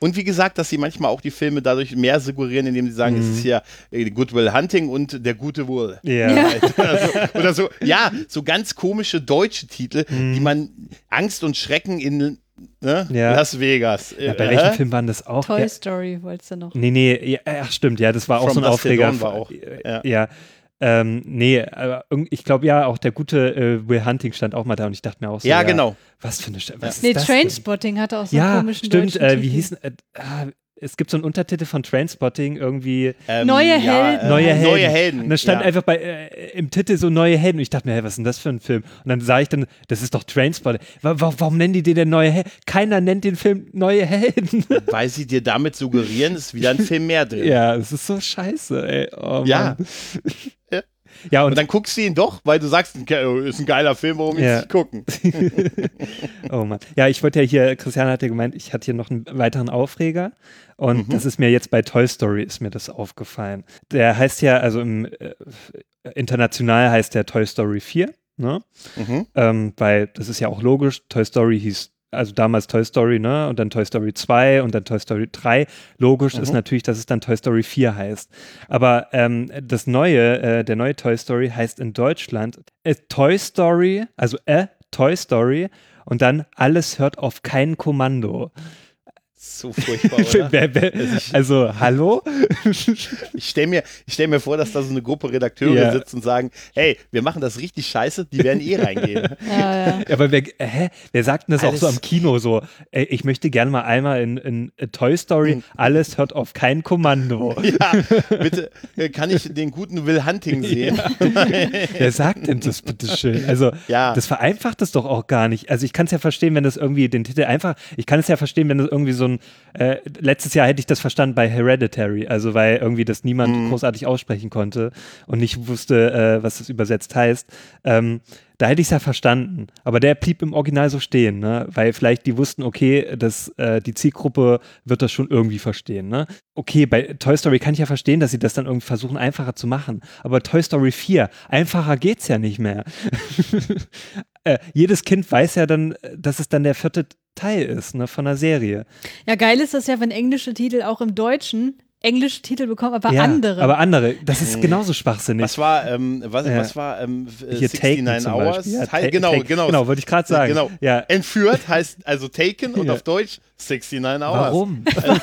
Und wie gesagt, dass sie manchmal auch die Filme dadurch mehr suggerieren, indem sie sagen, Mhm. es ist hier äh, Good Will Hunting und der gute Will. Ja. Ja. oder, so, oder so, ja, so ganz komische deutsche Titel, Mhm. die man Angst und Schrecken in ne, Ja. Las Vegas. Ja, bei Äh, welchem hä? Film waren das auch? Toy Ja. Story wolltest du noch. Nee, nee, ja, ach stimmt, ja, das war auch From so ein Dusk Till Aufreger. Dawn war auch, Ja. ja. ja. Ähm, nee, aber irgend- ich glaube ja, auch der gute äh, Will Hunting stand auch mal da und ich dachte mir auch so, Ja, genau. was für eine Sch- was Nee, ist das denn? Trainspotting hatte auch so einen Ja, komischen stimmt, deutschen äh, wie Titel. hieß äh, ah, es gibt so einen Untertitel von Trainspotting irgendwie Ähm, Neue ja, Helden. äh, Neue Helden. Neue Helden. Und da stand ja. einfach bei äh, im Titel so Neue Helden und ich dachte mir, hey, was ist denn das für ein Film? Und dann sah ich dann, das ist doch Trainspotting. Wa- wa- Warum nennen die den denn Neue Helden? Keiner nennt den Film Neue Helden. Weil sie dir damit suggerieren, es ist wieder ein Film mehr drin. Ja, es ist so scheiße, ey. Oh, Ja. Mann. Ja. Ja, und Und dann guckst du ihn doch, weil du sagst, ein ge- ist ein geiler Film, warum Ja. jetzt nicht gucken? oh Mann. Ja, ich wollte ja hier, Christian hat ja gemeint, ich hatte hier noch einen weiteren Aufreger und Mhm. das ist mir jetzt bei Toy Story ist mir das aufgefallen. Der heißt ja, also im äh, international heißt der Toy Story vier, ne? Mhm. Ähm, weil das ist ja auch logisch, Toy Story hieß also damals Toy Story, ne? Und dann Toy Story zwei und dann Toy Story drei. Logisch Mhm. ist natürlich, dass es dann Toy Story vier heißt. Aber ähm, das neue, äh, der neue Toy Story heißt in Deutschland äh, Toy Story, also äh, Toy Story und dann alles hört auf kein Kommando. So furchtbar, oder? Wer- wer- also, hallo? Ich stelle mir, ich stell mir vor, dass da so eine Gruppe Redakteure Ja. sitzt und sagen, hey, wir machen das richtig scheiße, die werden eh reingehen. Ja, ja. Aber wer, äh, hä? Wer sagt denn das auch Alles- so am Kino so? Ey, ich möchte gerne mal einmal in, in äh, Toy Story, alles hört auf kein Kommando. Ja, bitte, äh, kann ich den guten Will Hunting sehen? Wer sagt denn das bitteschön? Also, Ja. das vereinfacht es doch auch gar nicht. Also, ich kann es ja verstehen, wenn das irgendwie den Titel einfach, ich kann es ja verstehen, wenn das irgendwie so ein, äh, letztes Jahr hätte ich das verstanden bei Hereditary, also weil irgendwie das niemand Mhm. großartig aussprechen konnte und nicht wusste, äh, was das übersetzt heißt. Ähm, da hätte ich es ja verstanden. Aber der blieb im Original so stehen, ne? Weil vielleicht die wussten, okay, dass, äh, die Zielgruppe wird das schon irgendwie verstehen. Ne? Okay, bei Toy Story kann ich ja verstehen, dass sie das dann irgendwie versuchen, einfacher zu machen. Aber Toy Story vier, einfacher geht's ja nicht mehr. äh, jedes Kind weiß ja dann, dass es dann der vierte Teil ist, ne, von der Serie. Ja, geil ist das ja, wenn englische Titel auch im Deutschen englische Titel bekommen, aber ja, andere. Aber andere, das ist genauso schwachsinnig. Was war, ähm, was, Ja. was war ähm, äh, Hier Taken sixty-nine zum Hours? Beispiel. Ja, Hei- Ta- genau, Taken, genau. Genau, wollte ich gerade sagen. Genau. Ja. Entführt heißt also Taken und Ja. auf Deutsch sixty-nine Hours. Warum?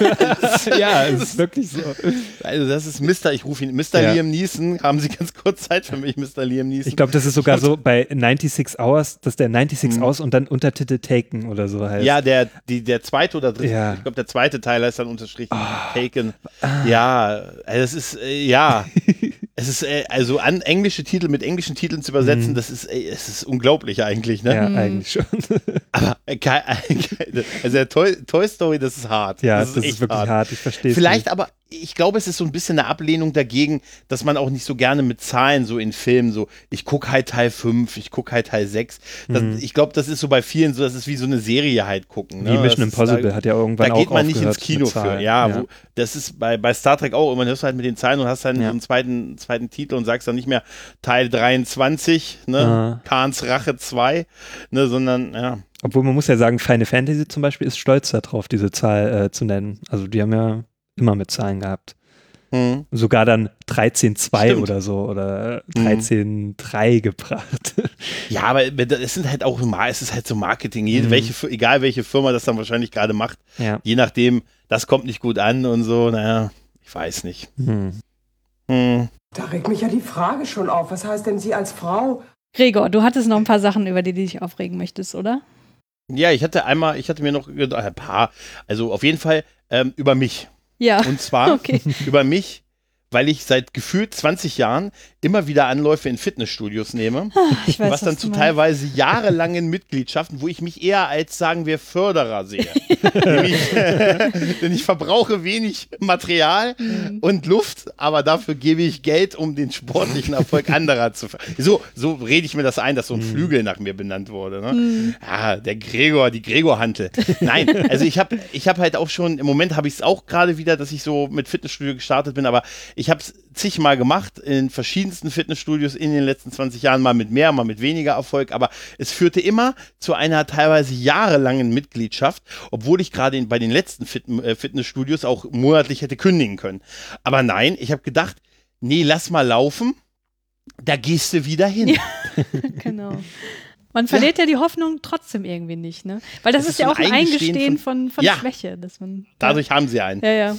ja, es ist wirklich so. Also das ist Mister, ich rufe ihn, Mister Ja. Liam Neeson. Haben Sie ganz kurz Zeit für mich, Mister Liam Neeson? Ich glaube, das ist sogar so bei ninety-six Hours, dass der ninety-six Mhm. Hours und dann Untertitel Taken oder so heißt. Ja, der, die, der zweite oder dritte, Ja. ich glaube, der zweite Teil heißt dann unterstrichen Taken. Ja, also das ist, äh, ja, es ist, äh, also an englische Titel mit englischen Titeln zu übersetzen, Mhm. das ist, äh, es ist unglaublich eigentlich, ne? Ja, eigentlich schon. Aber, äh, kei- also der Toy, Toy Story, das ist hart. Ja, das das ist, ist, echt wirklich hart. hart. Ich verstehe es. Vielleicht nicht. aber, ich glaube, es ist so ein bisschen eine Ablehnung dagegen, dass man auch nicht so gerne mit Zahlen so in Filmen so, ich gucke halt Teil fünf, ich gucke halt Teil sechs. Das, Mhm. Ich glaube, das ist so bei vielen so, das ist wie so eine Serie halt gucken. Ne? Wie Mission Das ist- Impossible da, hat ja irgendwann Da auch geht man nicht aufgehört ins Kino mit für. Zahlen. Ja, ja. Wo, das ist bei, bei Star Trek auch. Immer hörst du halt mit den Zahlen und hast dann Ja. so einen zweiten, zweiten Titel und sagst dann nicht mehr Teil dreiundzwanzig, ne? Aha. Khans Rache zwei, ne? Sondern, ja. Obwohl man muss ja sagen, Final Fantasy zum Beispiel ist stolz darauf, diese Zahl äh, zu nennen. Also die haben ja immer mit Zahlen gehabt. Hm. Sogar dann dreizehn zwei Stimmt. oder so oder Mhm. dreizehn drei gebracht. Ja, aber es sind halt auch, Ma- es ist halt so Marketing. Jede, Mhm. welche, Fir- egal welche Firma das dann wahrscheinlich gerade macht, ja. je nachdem, das kommt nicht gut an und so, naja, ich weiß nicht. Hm. Hm. Da regt mich ja die Frage schon auf. Was heißt denn Sie als Frau? Gregor, du hattest noch ein paar Sachen, über die du dich aufregen möchtest, oder? Ja, ich hatte einmal, ich hatte mir noch gedacht, ein paar, also auf jeden Fall ähm, über mich. Ja. Und zwar Okay. über mich, weil ich seit gefühlt zwanzig Jahren immer wieder Anläufe in Fitnessstudios nehme. Ich weiß, was dann du zu meinst. teilweise jahrelangen Mitgliedschaften, wo ich mich eher als, sagen wir, Förderer sehe. Nämlich, denn ich verbrauche wenig Material Mhm. und Luft, aber dafür gebe ich Geld, um den sportlichen Erfolg anderer zu ver- So, so rede ich mir das ein, dass so ein Flügel nach mir benannt wurde. Ne? Mhm. Ja, der Gregor, die Gregor-Hantel. Nein, also ich habe ich hab halt auch schon, im Moment habe ich es auch gerade wieder, dass ich so mit Fitnessstudio gestartet bin, aber ich habe es zigmal gemacht, in verschiedensten Fitnessstudios in den letzten zwanzig Jahren, mal mit mehr, mal mit weniger Erfolg, aber es führte immer zu einer teilweise jahrelangen Mitgliedschaft, obwohl ich gerade bei den letzten Fit äh, Fitnessstudios auch monatlich hätte kündigen können. Aber nein, ich habe gedacht, nee, lass mal laufen, da gehst du wieder hin. Ja, genau. Man verliert ja. ja die Hoffnung trotzdem irgendwie nicht, ne? Weil das, das ist, ist ja so auch ein Eingestehen, Eingestehen von, von, von ja. Schwäche. Dass man, Dadurch ja. haben sie einen. Ja, ja.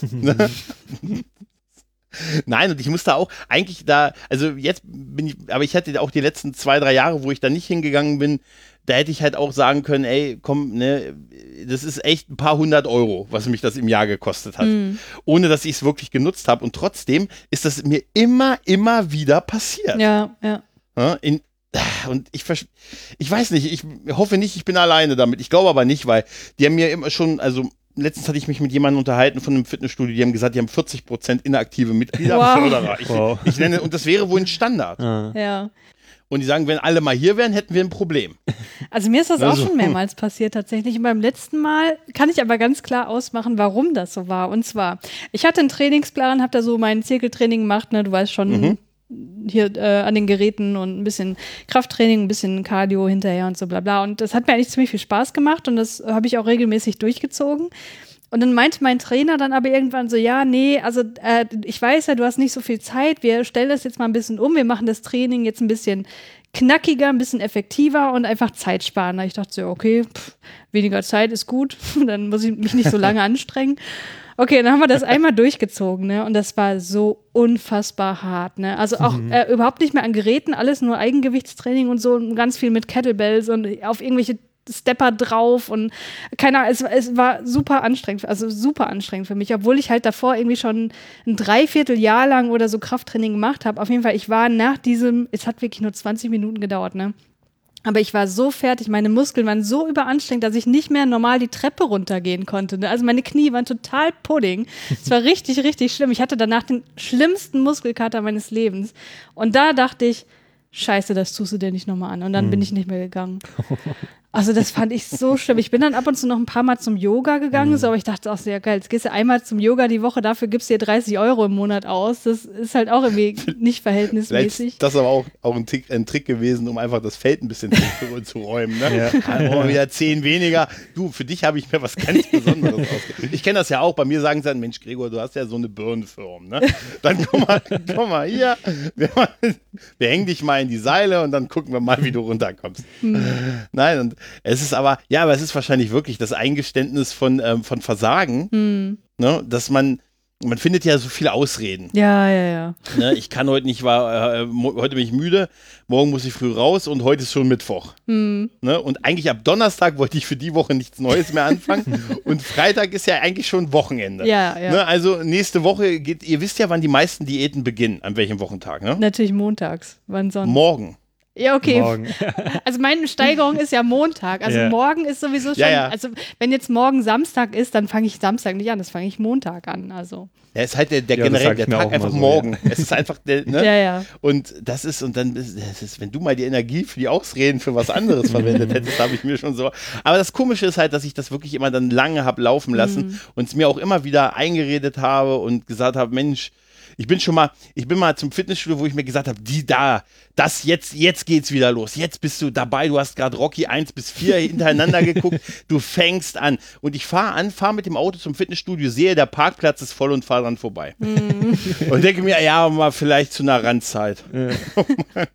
Nein, und ich musste auch eigentlich da, also jetzt bin ich, aber ich hatte auch die letzten zwei, drei Jahre, wo ich da nicht hingegangen bin, da hätte ich halt auch sagen können, ey, komm, ne, das ist echt ein paar hundert Euro, was mich das im Jahr gekostet hat. Mhm. Ohne, dass ich es wirklich genutzt habe. Und trotzdem ist das mir immer, immer wieder passiert. Ja, ja. ja in, und ich, ich weiß nicht, ich hoffe nicht, ich bin alleine damit. Ich glaube aber nicht, weil die haben mir immer schon, also letztens hatte ich mich mit jemandem unterhalten von einem Fitnessstudio, die haben gesagt, die haben vierzig Prozent inaktive Mitglieder. Wow. Ich, wow. ich nenne, und das wäre wohl ein Standard. Ah. Ja. Und die sagen, wenn alle mal hier wären, hätten wir ein Problem. Also mir ist das also. auch schon mehrmals passiert tatsächlich. Und beim letzten Mal kann ich aber ganz klar ausmachen, warum das so war. Und zwar, ich hatte einen Trainingsplan, habe da so mein Zirkeltraining gemacht, ne, du weißt schon, mhm. hier äh, an den Geräten und ein bisschen Krafttraining, ein bisschen Cardio hinterher und so bla bla. Und das hat mir eigentlich ziemlich viel Spaß gemacht und das habe ich auch regelmäßig durchgezogen. Und dann meinte mein Trainer dann aber irgendwann so, ja, nee, also äh, ich weiß ja, du hast nicht so viel Zeit, wir stellen das jetzt mal ein bisschen um, wir machen das Training jetzt ein bisschen knackiger, ein bisschen effektiver und einfach Zeit sparen. Ich dachte so, okay, pff, weniger Zeit ist gut, dann muss ich mich nicht so lange anstrengen. Okay, dann haben wir das einmal durchgezogen, ne? Und das war so unfassbar hart, ne? Also auch mhm. äh, überhaupt nicht mehr an Geräten, alles nur Eigengewichtstraining und so und ganz viel mit Kettlebells und auf irgendwelche Stepper drauf und keine Ahnung, es, es war super anstrengend, also super anstrengend für mich, obwohl ich halt davor irgendwie schon ein Dreivierteljahr lang oder so Krafttraining gemacht habe. Auf jeden Fall, ich war nach diesem, es hat wirklich nur zwanzig Minuten gedauert, ne? Aber ich war so fertig, meine Muskeln waren so überanstrengend, dass ich nicht mehr normal die Treppe runtergehen konnte. Ne? Also meine Knie waren total Pudding. Es war richtig, richtig schlimm. Ich hatte danach den schlimmsten Muskelkater meines Lebens. Und da dachte ich, Scheiße, das tust du dir nicht nochmal an. Und dann mhm. bin ich nicht mehr gegangen. Also das fand ich so schlimm. Ich bin dann ab und zu noch ein paar Mal zum Yoga gegangen, mhm. so, aber ich dachte auch sehr geil, jetzt gehst du einmal zum Yoga die Woche, dafür gibst du dir dreißig Euro im Monat aus. Das ist halt auch irgendwie nicht verhältnismäßig. Das ist aber auch, auch ein, Tick, ein Trick gewesen, um einfach das Feld ein bisschen zu, zu räumen. Ne? Ja. Dann brauchen wir wieder zehn weniger. Du, für dich habe ich mir was ganz Besonderes ausgedacht. Ich kenne das ja auch, bei mir sagen sie dann, Mensch Gregor, du hast ja so eine Birnenform. Ne? Dann guck mal, guck mal hier, wir, wir hängen dich mal in die Seile und dann gucken wir mal, wie du runterkommst. Mhm. Nein, und es ist aber, ja, aber es ist wahrscheinlich wirklich das Eingeständnis von, ähm, von Versagen, hm. ne, dass man, man findet ja so viele Ausreden. Ja, ja, ja. Ne, ich kann heute nicht, war, äh, heute bin ich müde, morgen muss ich früh raus und heute ist schon Mittwoch. Hm. Ne, und eigentlich ab Donnerstag wollte ich für die Woche nichts Neues mehr anfangen und Freitag ist ja eigentlich schon Wochenende. Ja, ja. Ne, also nächste Woche geht, ihr wisst ja, wann die meisten Diäten beginnen, an welchem Wochentag, ne? Natürlich montags, wann sonst? Morgen. Ja, okay. Morgen. Also meine Steigerung ist ja Montag. Also ja. morgen ist sowieso schon, ja, ja. also wenn jetzt morgen Samstag ist, dann fange ich Samstag nicht an, das fange ich Montag an. Also. Ja, ist halt der, der ja, generell der Tag einfach so, morgen. Ja. Es ist einfach der, ne? Ja, ja. Und das ist, und dann, das ist, wenn du mal die Energie für die Ausreden für was anderes verwendet hättest, habe ich mir schon so. Aber das Komische ist halt, dass ich das wirklich immer dann lange habe laufen lassen mhm. und es mir auch immer wieder eingeredet habe und gesagt habe, Mensch, ich bin schon mal, ich bin mal zum Fitnessstudio, wo ich mir gesagt habe, die da, das jetzt, jetzt geht's wieder los. Jetzt bist du dabei, du hast gerade Rocky eins bis vier hintereinander geguckt, du fängst an. Und ich fahre an, fahre mit dem Auto zum Fitnessstudio, sehe, der Parkplatz ist voll und fahre dran vorbei. Mm. Und denke mir, ja, mal vielleicht zu einer Randzeit. Ja.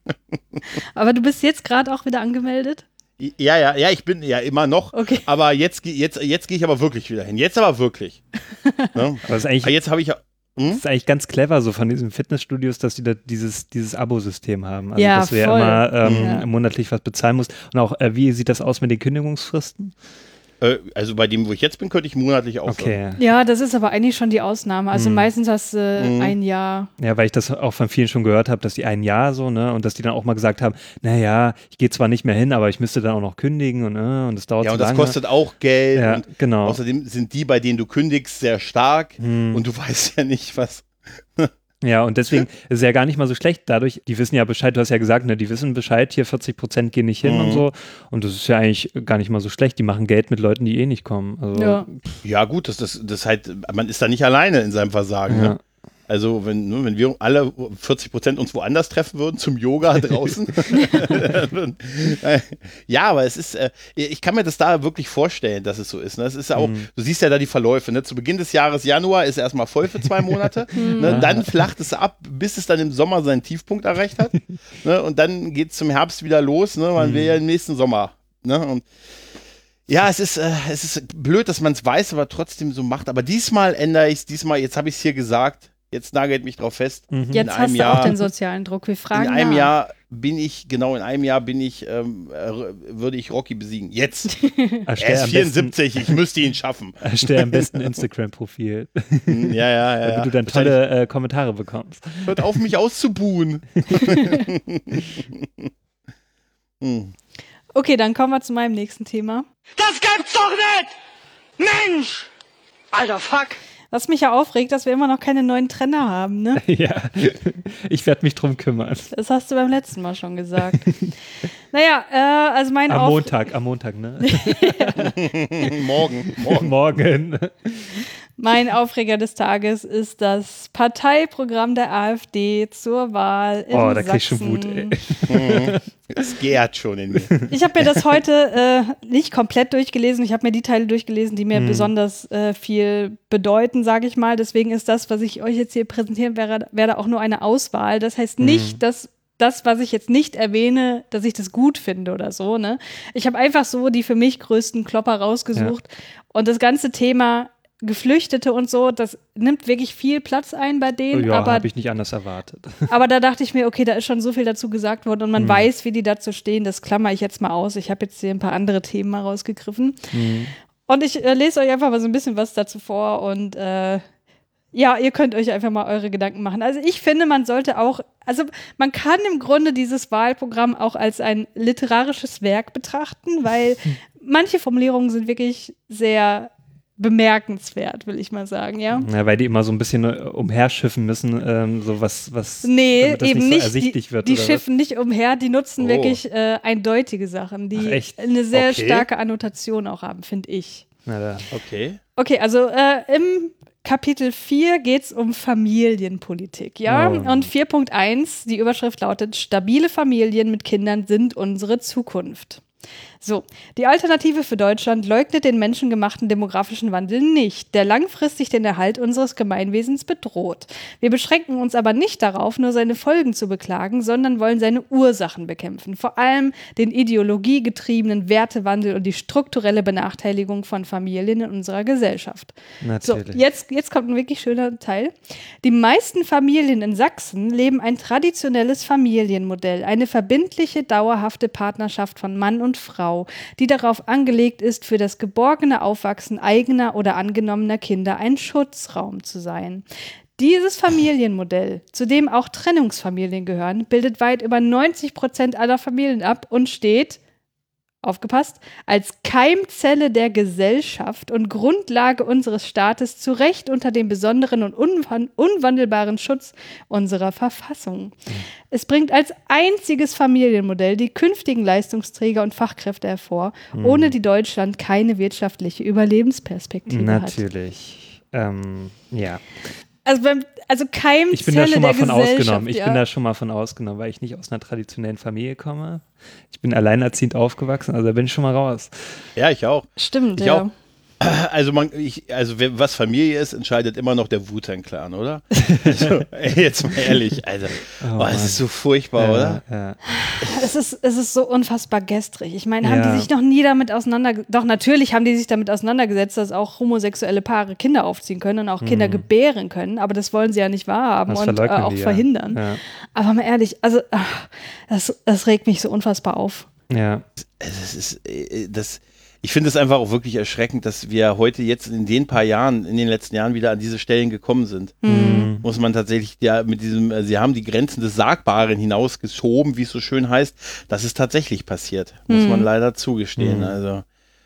Aber du bist jetzt gerade auch wieder angemeldet? Ja, ja, ja, ich bin ja immer noch, okay. aber jetzt, jetzt, jetzt gehe ich aber wirklich wieder hin. Jetzt aber wirklich. Ne? Aber, ist eigentlich, aber jetzt habe ich Das ist eigentlich ganz clever so von diesen Fitnessstudios, dass die da dieses, dieses Abo-System haben. Also ja, dass du ja voll. immer ähm, ja. monatlich was bezahlen musst. Und auch, äh, wie sieht das aus mit den Kündigungsfristen? Äh, also bei dem, wo ich jetzt bin, könnte ich monatlich auch. Okay. Ja, das ist aber eigentlich schon die Ausnahme. Also hm. meistens hast du äh, hm. ein Jahr. Ja, weil ich das auch von vielen schon gehört habe, dass die ein Jahr so, ne, und dass die dann auch mal gesagt haben, naja, ich gehe zwar nicht mehr hin, aber ich müsste dann auch noch kündigen und, äh, und das dauert ja, so lange. Ja, und lange. das kostet auch Geld. Ja, und genau. Außerdem sind die, bei denen du kündigst, sehr stark hm. und du weißt ja nicht, was. Ja, und deswegen ist es ja gar nicht mal so schlecht. Dadurch, die wissen ja Bescheid, du hast ja gesagt, ne, die wissen Bescheid, hier vierzig Prozent gehen nicht hin mhm. und so. Und das ist ja eigentlich gar nicht mal so schlecht. Die machen Geld mit Leuten, die eh nicht kommen. Also, ja. ja, gut, das, das, das halt, man ist da nicht alleine in seinem Versagen. Ja. Ne? Also wenn, ne, wenn wir alle vierzig Prozent uns woanders treffen würden, zum Yoga draußen. Ja, aber es ist, äh, ich kann mir das da wirklich vorstellen, dass es so ist. Ne? Es ist ja auch, mhm. du siehst ja da die Verläufe. Ne? Zu Beginn des Jahres Januar ist erstmal voll für zwei Monate. ne? Dann flacht es ab, bis es dann im Sommer seinen Tiefpunkt erreicht hat. ne? Und dann geht es zum Herbst wieder los. Ne? Man mhm. will ja im nächsten Sommer. Ne? Und ja, es ist, äh, es ist blöd, dass man es weiß, aber trotzdem so macht. Aber diesmal ändere ich es. Diesmal, jetzt habe ich es hier gesagt. Jetzt nagelt mich drauf fest. Mhm. Jetzt hast du Jahr, auch den sozialen Druck. Wir fragen In einem nach. Jahr bin ich, genau in einem Jahr bin ich, ähm, äh, würde ich Rocky besiegen. Jetzt. Er ist vierundsiebzig, ich müsste ihn schaffen. Erstell am besten Instagram-Profil. ja, ja, ja. Damit ja. du dann tolle äh, Kommentare bekommst. Hört auf, mich auszubuhen. hm. Okay, dann kommen wir zu meinem nächsten Thema. Das gibt's doch nicht! Mensch! Alter, fuck! Was mich ja aufregt, dass wir immer noch keine neuen Trenner haben, ne? Ja, ich werde mich drum kümmern. Das hast du beim letzten Mal schon gesagt. Naja, äh, also mein Am Auf- Montag, am Montag, ne? Morgen, morgen. Morgen. Mein Aufreger des Tages ist das Parteiprogramm der AfD zur Wahl in Oh, da Sachsen. krieg ich schon Wut, ey. Es gärt schon in mir. Ich habe mir das heute äh, nicht komplett durchgelesen. Ich habe mir die Teile durchgelesen, die mir hm. besonders äh, viel bedeuten, sage ich mal. Deswegen ist das, was ich euch jetzt hier präsentieren werde, werde auch nur eine Auswahl. Das heißt nicht, hm. dass das, was ich jetzt nicht erwähne, dass ich das gut finde oder so. Ne? Ich habe einfach so die für mich größten Klopper rausgesucht. Ja. Und das ganze Thema Geflüchtete und so, das nimmt wirklich viel Platz ein bei denen. Ja, aber habe ich nicht anders erwartet. Aber da dachte ich mir, okay, da ist schon so viel dazu gesagt worden und man mhm. weiß, wie die dazu stehen. Das klammer ich jetzt mal aus. Ich habe jetzt hier ein paar andere Themen mal rausgegriffen. Mhm. Und ich äh, lese euch einfach mal so ein bisschen was dazu vor und äh, ja, ihr könnt euch einfach mal eure Gedanken machen. Also ich finde, man sollte auch, also man kann im Grunde dieses Wahlprogramm auch als ein literarisches Werk betrachten, weil manche Formulierungen sind wirklich sehr bemerkenswert, will ich mal sagen, ja. Ja, weil die immer so ein bisschen umherschiffen müssen, ähm, so was, was nee, damit das eben nicht so nicht. ersichtlich die, wird. Die oder schiffen was? nicht umher, die nutzen oh. wirklich äh, eindeutige Sachen, die Ach, echt? eine sehr okay. starke Annotation auch haben, finde ich. Na da. Okay. Okay, also äh, im Kapitel vier geht es um Familienpolitik, ja. Oh. Und vier Punkt eins, die Überschrift lautet: Stabile Familien mit Kindern sind unsere Zukunft. So, die Alternative für Deutschland leugnet den menschengemachten demografischen Wandel nicht, der langfristig den Erhalt unseres Gemeinwesens bedroht. Wir beschränken uns aber nicht darauf, nur seine Folgen zu beklagen, sondern wollen seine Ursachen bekämpfen. Vor allem den ideologiegetriebenen Wertewandel und die strukturelle Benachteiligung von Familien in unserer Gesellschaft. Natürlich. So, jetzt, jetzt kommt ein wirklich schöner Teil. Die meisten Familien in Sachsen leben ein traditionelles Familienmodell, eine verbindliche, dauerhafte Partnerschaft von Mann und Frau, die darauf angelegt ist, für das geborgene Aufwachsen eigener oder angenommener Kinder ein Schutzraum zu sein. Dieses Familienmodell, zu dem auch Trennungsfamilien gehören, bildet weit über neunzig Prozent aller Familien ab und steht, aufgepasst, als Keimzelle der Gesellschaft und Grundlage unseres Staates zu Recht unter dem besonderen und unwan- unwandelbaren Schutz unserer Verfassung. Mhm. Es bringt als einziges Familienmodell die künftigen Leistungsträger und Fachkräfte hervor, mhm. ohne die Deutschland keine wirtschaftliche Überlebensperspektive Natürlich. hat. Natürlich. Ähm, ja. Also, beim, also Keimzelle Ich bin da schon mal von Gesellschaft, ausgenommen. Ich ja. bin da schon mal von ausgenommen, weil ich nicht aus einer traditionellen Familie komme. Ich bin alleinerziehend aufgewachsen, also da bin ich schon mal raus. Ja, ich auch. Stimmt, ich ja. Auch. Also, man, ich, also was Familie ist, entscheidet immer noch der Wu-Tang-Clan, oder? Also, ey, jetzt mal ehrlich, also, oh, oh, es ist so furchtbar, ja, oder? Ja. Es ist, es ist so unfassbar gestrig. Ich meine, haben Ja. die sich noch nie damit auseinandergesetzt? Doch, natürlich haben die sich damit auseinandergesetzt, dass auch homosexuelle Paare Kinder aufziehen können und auch Kinder Mhm. gebären können, aber das wollen sie ja nicht wahrhaben Das und äh, verleugnen auch die, ja. verhindern. Ja. Aber mal ehrlich, also ach, das, das regt mich so unfassbar auf. Ja. Das ist, äh, das, ich finde es einfach auch wirklich erschreckend, dass wir heute jetzt in den paar Jahren, in den letzten Jahren wieder an diese Stellen gekommen sind. Mhm. Muss man tatsächlich, ja, mit diesem, äh, sie haben die Grenzen des Sagbaren hinausgeschoben, wie es so schön heißt. Das ist tatsächlich passiert, muss Mhm. man leider zugestehen. Mhm. Also,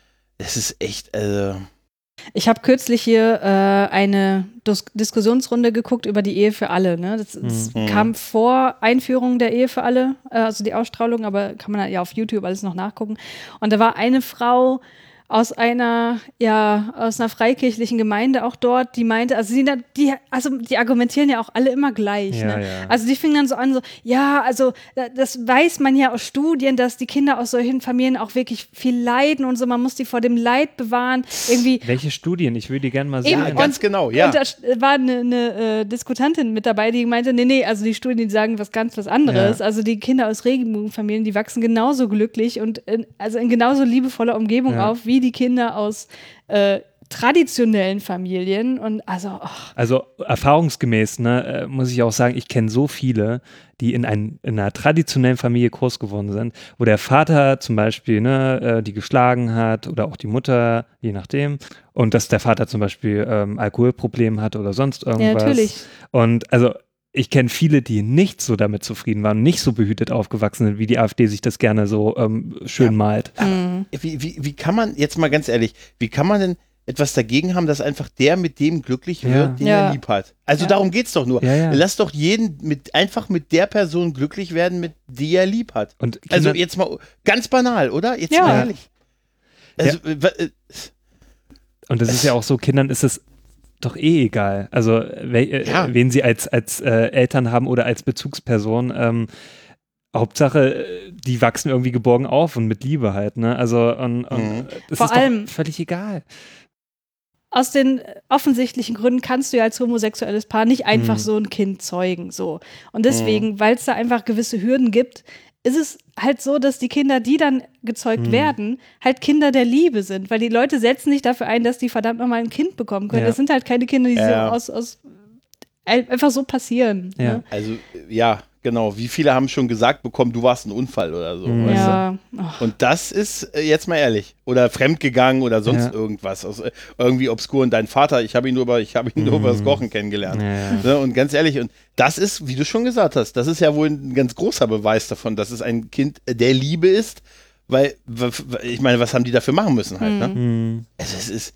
es ist echt, also. Ich habe kürzlich hier äh, eine Dis- Diskussionsrunde geguckt über die Ehe für alle. Ne? Das, das Mhm. kam vor Einführung der Ehe für alle, äh, also die Ausstrahlung, aber kann man ja auf YouTube alles noch nachgucken. Und da war eine Frau, aus einer, ja, aus einer freikirchlichen Gemeinde auch dort, die meinte, also die, die, also die argumentieren ja auch alle immer gleich. Ja, ne? ja. Also die fingen dann so an, so, ja, also das weiß man ja aus Studien, dass die Kinder aus solchen Familien auch wirklich viel leiden und so, man muss die vor dem Leid bewahren. Irgendwie. Welche Studien? Ich würde die gerne mal Eben, sehen. ganz und, genau, ja. Und da war eine, eine äh, Diskutantin mit dabei, die meinte, nee, nee, also die Studien, die sagen was ganz was anderes. Ja. Also die Kinder aus Regenbogenfamilien, die wachsen genauso glücklich und in, also in genauso liebevoller Umgebung Ja. auf, wie die Kinder aus äh, traditionellen Familien. Und also, ach, Also erfahrungsgemäß, ne, äh, muss ich auch sagen, ich kenne so viele, die in, ein, in einer traditionellen Familie groß geworden sind, wo der Vater zum Beispiel ne, äh, die geschlagen hat oder auch die Mutter, je nachdem. Und dass der Vater zum Beispiel ähm, Alkoholprobleme hatte oder sonst irgendwas. ja, natürlich. Und also ich kenne viele, die nicht so damit zufrieden waren, nicht so behütet aufgewachsen sind, wie die AfD sich das gerne so ähm, schön Ja. malt. Mhm. Wie, wie, wie kann man, jetzt mal ganz ehrlich, wie kann man denn etwas dagegen haben, dass einfach der mit dem glücklich wird, Ja. den Ja. er lieb hat? Also Ja. darum geht's doch nur. Ja, ja. Lass doch jeden mit, einfach mit der Person glücklich werden, mit die er lieb hat. Und Kinder, Also jetzt mal ganz banal, oder? Jetzt Ja. mal ehrlich. Also, äh, Und das ist ja auch so, Kindern ist es doch eh egal. Also we äh, Ja. wen sie als, als äh, Eltern haben oder als Bezugsperson. Ähm, Hauptsache, äh, die wachsen irgendwie geborgen auf und mit Liebe halt. Ne? Also und, und Mhm. das Vor ist allem- doch völlig egal. Aus den offensichtlichen Gründen kannst du ja als homosexuelles Paar nicht einfach Mhm. so ein Kind zeugen. So. Und deswegen, weil es da einfach gewisse Hürden gibt, ist es halt so, dass die Kinder, die dann gezeugt Mhm. werden, halt Kinder der Liebe sind. Weil die Leute setzen sich dafür ein, dass die verdammt nochmal ein Kind bekommen können. Ja. Das sind halt keine Kinder, die Ja. so aus, aus einfach so passieren. Ja. Ne? also, ja, genau. Wie viele haben schon gesagt bekommen, du warst ein Unfall oder so, Mhm. weißt Ja. Oh. du? Und das ist, äh, jetzt mal ehrlich, oder fremdgegangen oder sonst Ja. irgendwas. Also, äh, irgendwie obskur. Und dein Vater, ich habe ihn nur über, ich habe ihn nur über das Mhm. Kochen kennengelernt. Ja, ja. Ne? Und ganz ehrlich, und das ist, wie du schon gesagt hast, das ist ja wohl ein ganz großer Beweis davon, dass es ein Kind der Liebe ist, weil, w- w- ich meine, was haben die dafür machen müssen halt, ne? Mhm. Also es ist,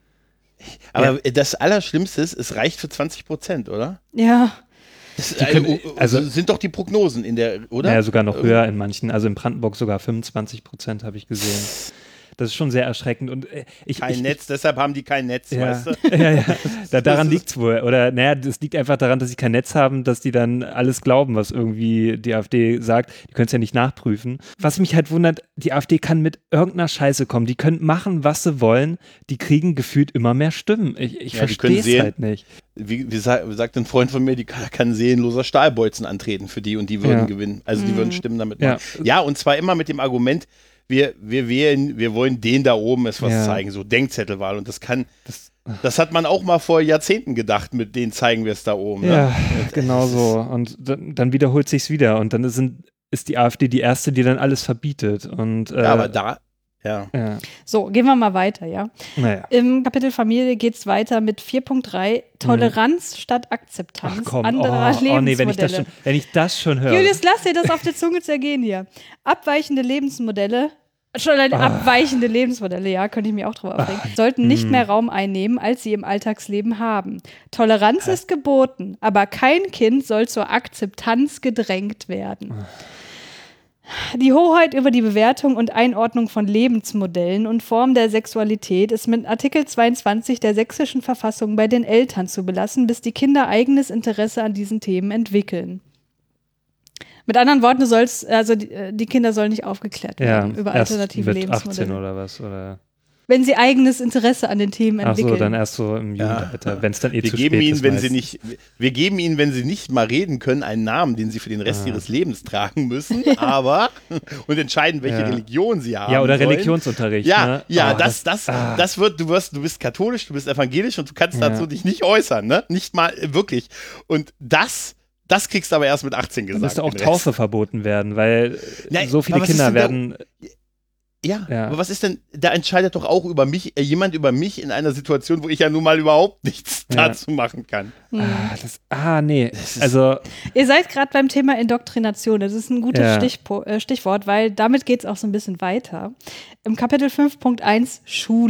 aber das Allerschlimmste ist, es reicht für zwanzig Prozent, oder? Ja. Das, können- äh, also- also sind doch die Prognosen in der, oder? Ja, sogar noch höher in manchen. Also in Brandenburg sogar fünfundzwanzig Prozent habe ich gesehen. Das ist schon sehr erschreckend. Und äh, ich, Kein ich, Netz, deshalb haben die kein Netz, Ja. weißt du? ja, ja. Da, daran ist- liegt es wohl. Oder naja, das liegt einfach daran, dass sie kein Netz haben, dass die dann alles glauben, was irgendwie die AfD sagt. Die können es ja nicht nachprüfen. Was mich halt wundert, die AfD kann mit irgendeiner Scheiße kommen. Die können machen, was sie wollen. Die kriegen gefühlt immer mehr Stimmen. Ich, ich Ja, die können verstehe es sehen- halt nicht. Wie, wie, sa- wie sagt ein Freund von mir, die kann, kann seelenloser Stahlbolzen antreten für die und die würden Ja. gewinnen. Also die würden Stimmen damit Ja. machen. Ja, und zwar immer mit dem Argument, wir, wir wählen, wir wollen denen da oben es was Ja. zeigen, so Denkzettelwahl. Und das kann, Das, das hat man auch mal vor Jahrzehnten gedacht, mit denen zeigen wir es da oben. Ne? ja, genau so. Und dann, dann wiederholt sich's wieder. Und dann sind, ist die AfD die erste, die dann alles verbietet. Und, äh, Ja, aber da, ja. ja, So, gehen wir mal weiter, ja. naja. Im Kapitel Familie geht es weiter mit vier Punkt drei, Toleranz statt Akzeptanz Ach komm, anderer oh, oh nee, wenn ich, das Lebensmodelle. schon, wenn ich das schon höre. Julius, lass dir das auf der Zunge zergehen hier. Abweichende Lebensmodelle, schon allein Ah. abweichende Lebensmodelle, ja, könnte ich mir auch drüber aufregen, sollten nicht hm. mehr Raum einnehmen, als sie im Alltagsleben haben. Toleranz ist geboten, aber kein Kind soll zur Akzeptanz gedrängt werden. Die Hoheit über die Bewertung und Einordnung von Lebensmodellen und Formen der Sexualität ist mit Artikel zweiundzwanzig der Sächsischen Verfassung bei den Eltern zu belassen, bis die Kinder eigenes Interesse an diesen Themen entwickeln. Mit anderen Worten, du sollst, also die, die Kinder sollen nicht aufgeklärt ja, werden über erst alternative mit achtzehn Lebensmodelle. oder was? Oder? Wenn sie eigenes Interesse an den Themen Ach entwickeln. so, dann erst so im Ja. Jugendalter, wenn es dann eh Wir zu geben spät ihnen, ist. wenn sie meistens. nicht, wir geben ihnen, wenn sie nicht mal reden können, einen Namen, den sie für den Rest Ah. ihres Lebens tragen müssen, aber und entscheiden, welche Ja. Religion sie haben. Ja, oder sollen. Religionsunterricht. Ja, ne? ja, Oh, das, das, ah. das wird, du wirst, du bist katholisch, du bist evangelisch und du kannst Ja. dazu dich nicht äußern, ne? Nicht mal äh, wirklich. Und das, das kriegst du aber erst mit achtzehn Da gesagt. müsste auch den Rest. Taufe verboten werden, weil Ja, so viele aber was ist Kinder denn da- werden. Ja, Ja. aber was ist denn, da entscheidet doch auch über mich, äh, jemand über mich in einer Situation, wo ich ja nun mal überhaupt nichts Ja. dazu machen kann. Ah, das, ah, nee. ist- Also, Ihr seid gerade beim Thema Indoktrination. Das ist ein gutes Ja. Stichpo äh, Stichwort, weil damit geht es auch so ein bisschen weiter. Im Kapitel fünf Punkt eins Schule.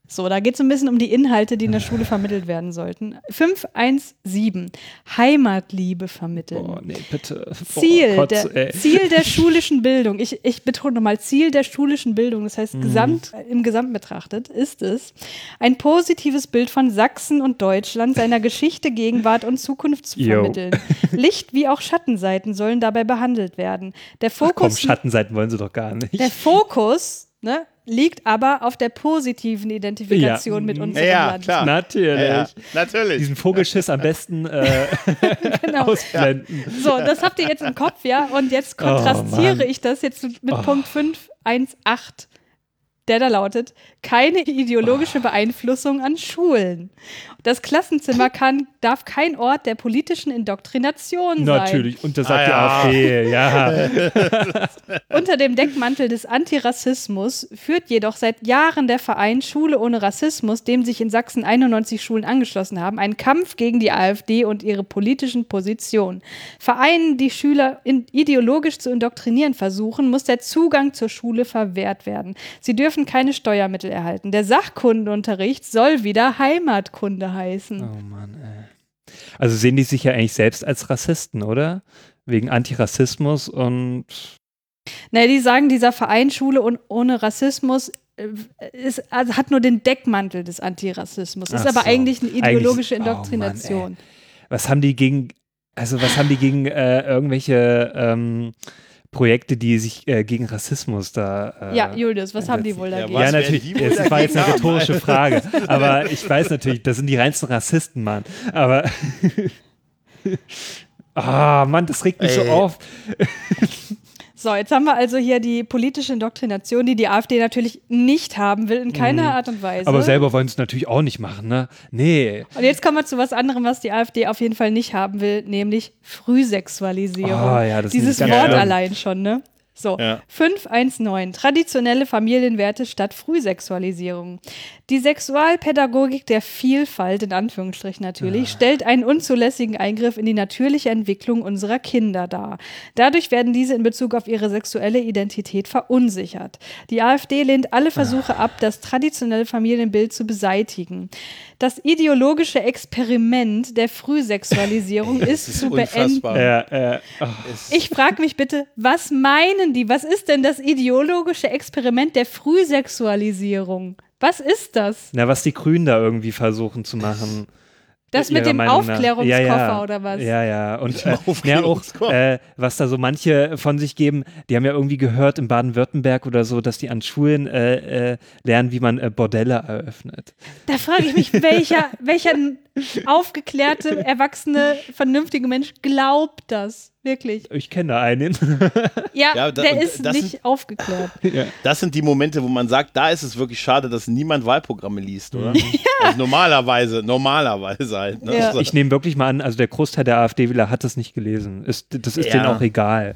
So, da geht es ein bisschen um die Inhalte, die in der Schule vermittelt werden sollten. fünf eins sieben. Heimatliebe vermitteln. Oh, nee, bitte. Ziel, Boah, Kotze, der, ey. Ziel der schulischen Bildung, ich, ich betone nochmal, Ziel der schulischen Bildung, das heißt gesamt, im Gesamt betrachtet, ist es, ein positives Bild von Sachsen und Deutschland, seiner Geschichte, Gegenwart und Zukunft zu Yo. vermitteln. Licht- wie auch Schattenseiten sollen dabei behandelt werden. Der Ach komm, Fokus, Schattenseiten wollen sie doch gar nicht. der Fokus ne, liegt aber auf der positiven Identifikation Ja. mit unserem Ja, Land. klar. Natürlich. Ja, natürlich. Diesen Vogelschiss am besten äh, Genau. ausblenden. So, das habt ihr jetzt im Kopf, ja? Und jetzt Oh, kontrastiere Mann. ich das jetzt mit Oh. Punkt fünf eins acht, der da lautet, keine ideologische Beeinflussung an Schulen. Das Klassenzimmer kann, darf kein Ort der politischen Indoktrination sein. Natürlich, und das sagt Ah, die AfD, ja. Unter dem Deckmantel des Antirassismus führt jedoch seit Jahren der Verein Schule ohne Rassismus, dem sich in Sachsen einundneunzig Schulen angeschlossen haben, einen Kampf gegen die AfD und ihre politischen Positionen. Vereinen, die Schüler in, ideologisch zu indoktrinieren versuchen, muss der Zugang zur Schule verwehrt werden. Sie dürfen keine Steuermittel erhalten. Der Sachkundeunterricht soll wieder Heimatkunde heißen. Oh Mann, ey. Also sehen die sich ja eigentlich selbst als Rassisten, oder? Wegen Antirassismus und Naja, die sagen, dieser Verein Schule und ohne Rassismus äh, ist, also hat nur den Deckmantel des Antirassismus. Ist Ach aber so. eigentlich eine ideologische Eigentlich- oh Indoktrination. Mann, was haben die gegen, also was haben die gegen äh, irgendwelche ähm, Projekte, die sich äh, gegen Rassismus da äh, Ja, Julius, was haben die wohl Ja, dagegen? was Ja, werden natürlich. die wohl Das war jetzt eine dagegen haben? rhetorische Frage. Aber ich weiß natürlich, das sind die reinsten Rassisten, Mann. Aber. Ah, Mann, das regt mich so Ey. auf. So, jetzt haben wir also hier die politische Indoktrination, die die AfD natürlich nicht haben will, in keiner Art und Weise. Aber selber wollen sie es natürlich auch nicht machen, ne? Nee. Und jetzt kommen wir zu was anderem, was die AfD auf jeden Fall nicht haben will, nämlich Frühsexualisierung. Ah, ja, das ist Dieses ganz Wort schlimm. allein schon, ne? So, Ja. fünf eins neun. Traditionelle Familienwerte statt Frühsexualisierung. Die Sexualpädagogik der Vielfalt, in Anführungsstrichen natürlich, stellt einen unzulässigen Eingriff in die natürliche Entwicklung unserer Kinder dar. Dadurch werden diese in Bezug auf ihre sexuelle Identität verunsichert. Die AfD lehnt alle Versuche ab, das traditionelle Familienbild zu beseitigen. Das ideologische Experiment der Frühsexualisierung ist zu beenden. Unfassbar. Ja, äh, oh. Ich frage mich bitte, was meinen die? Was ist denn das ideologische Experiment der Frühsexualisierung? Was ist das? Na, was die Grünen da irgendwie versuchen zu machen. Das mit ihrer dem Meinung nach. Aufklärungskoffer ja, ja. oder was? Ja, ja. Und dem äh, ja, auch, Aufklärungskoffer. äh, was da so manche von sich geben, die haben ja irgendwie gehört in Baden-Württemberg oder so, dass die an Schulen äh, äh, lernen, wie man äh, Bordelle eröffnet. Da frage ich mich, welcher, welcher aufgeklärte, erwachsene, vernünftige Mensch glaubt das? Wirklich. Ich kenne da einen. Ja, Ja, da- der und ist das nicht sind- aufgeklärt. Das sind die Momente, wo man sagt, da ist es wirklich schade, dass niemand Wahlprogramme liest, oder? Also normalerweise, normalerweise halt. Ne? Ja. So. Ich nehme wirklich mal an, also der Großteil der AfD-Wähler hat das nicht gelesen. Ist, das ist Ja. denen auch egal.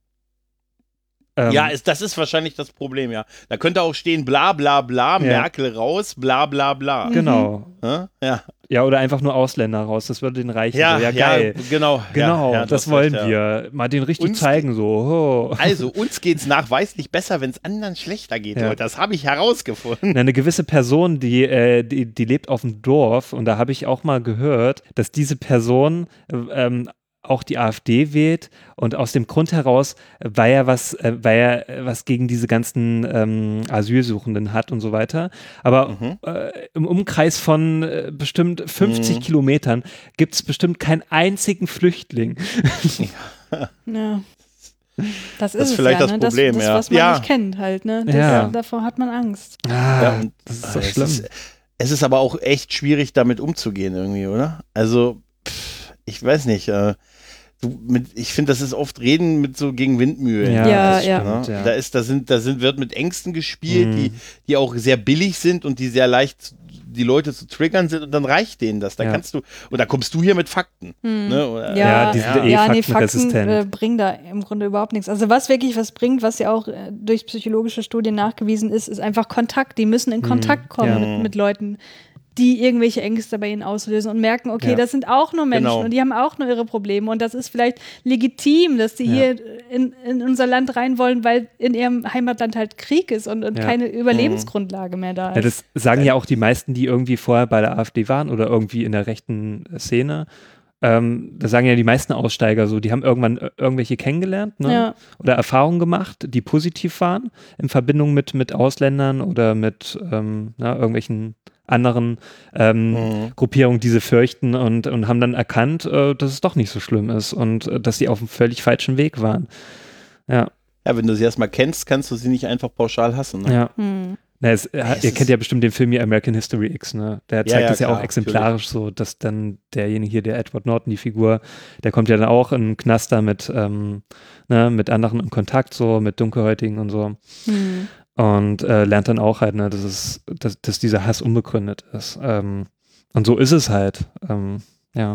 Ähm, Ja, ist, das ist wahrscheinlich das Problem, ja. Da könnte auch stehen, bla bla bla, Merkel raus, bla bla bla. genau. Hä? Ja, Ja, oder einfach nur Ausländer raus, das würde den reichen. ja, so, ja, ja, geil. genau. Genau, ja, ja, du das hast wollen recht, ja. wir. Mal den richtig Uns- zeigen, so. Oh. Also, uns geht's nachweislich besser, wenn es anderen schlechter geht, Ja. Leute. Das habe ich herausgefunden. Eine gewisse Person, die, äh, die, die lebt auf dem Dorf und da habe ich auch mal gehört, dass diese Person äh, ähm, auch die AfD wählt und aus dem Grund heraus, äh, weil er was, äh, weil er äh, was gegen diese ganzen ähm, Asylsuchenden hat und so weiter. Aber Mhm. äh, im Umkreis von äh, bestimmt fünfzig Kilometern gibt es bestimmt keinen einzigen Flüchtling. Ja. Das ist, ist es vielleicht ja, das ne? Problem, das, das, ja. was man Ja. nicht kennt halt, ne? Das, Ja. Davor hat man Angst. Ah, Ja, und das ist so es schlimm. Ist, es ist aber auch echt schwierig, damit umzugehen irgendwie, oder? Also, pff, ich weiß nicht. Äh, du, mit, ich finde, das ist oft Reden mit so gegen Windmühlen. Ja, Ja, das ja. stimmt, Ne? ja. Da ist, da sind, da sind, wird mit Ängsten gespielt, Mhm. die, die auch sehr billig sind und die sehr leicht die Leute zu triggern sind und dann reicht denen das. Da Ja. kannst du, und da kommst du hier mit Fakten. Ne? Oder, Ja, Ja, die sind ja. eh ja, nee, Fakten faktenresistent. äh, bringen da im Grunde überhaupt nichts. Also was wirklich was bringt, was ja auch äh, durch psychologische Studien nachgewiesen ist, ist einfach Kontakt. Die müssen in Kontakt kommen ja. mit, mit Leuten, die irgendwelche Ängste bei ihnen auslösen und merken, okay, Ja. das sind auch nur Menschen Genau. und die haben auch nur ihre Probleme und das ist vielleicht legitim, dass die Ja. hier in, in unser Land rein wollen, weil in ihrem Heimatland halt Krieg ist und, und Ja. keine Überlebensgrundlage mehr da ist. Ja, das sagen ja auch die meisten, die irgendwie vorher bei der AfD waren oder irgendwie in der rechten Szene. Ähm, das sagen ja die meisten Aussteiger so, die haben irgendwann äh, irgendwelche kennengelernt, ne? Ja. Oder Erfahrungen gemacht, die positiv waren in Verbindung mit, mit Ausländern oder mit ähm, na, irgendwelchen anderen ähm, Mhm. Gruppierungen, die sie fürchten und, und haben dann erkannt, äh, dass es doch nicht so schlimm ist und äh, dass sie auf einem völlig falschen Weg waren. Ja, Ja, wenn du sie erstmal kennst, kannst du sie nicht einfach pauschal hassen. Ne? ja. Hm. Na, es, Es ihr ist- kennt ja bestimmt den Film hier American History X, ne? Der Ja, zeigt ja, das ja klar, auch exemplarisch so, dass dann derjenige hier, der Edward Norton, die Figur, der kommt ja dann auch in einen Knaster mit, ähm, ne, mit anderen in Kontakt, so mit Dunkelhäutigen und so. Hm. Und äh, lernt dann auch halt, ne, dass, es, dass, dass dieser Hass unbegründet ist. Ähm, und so ist es halt. Ähm, ja.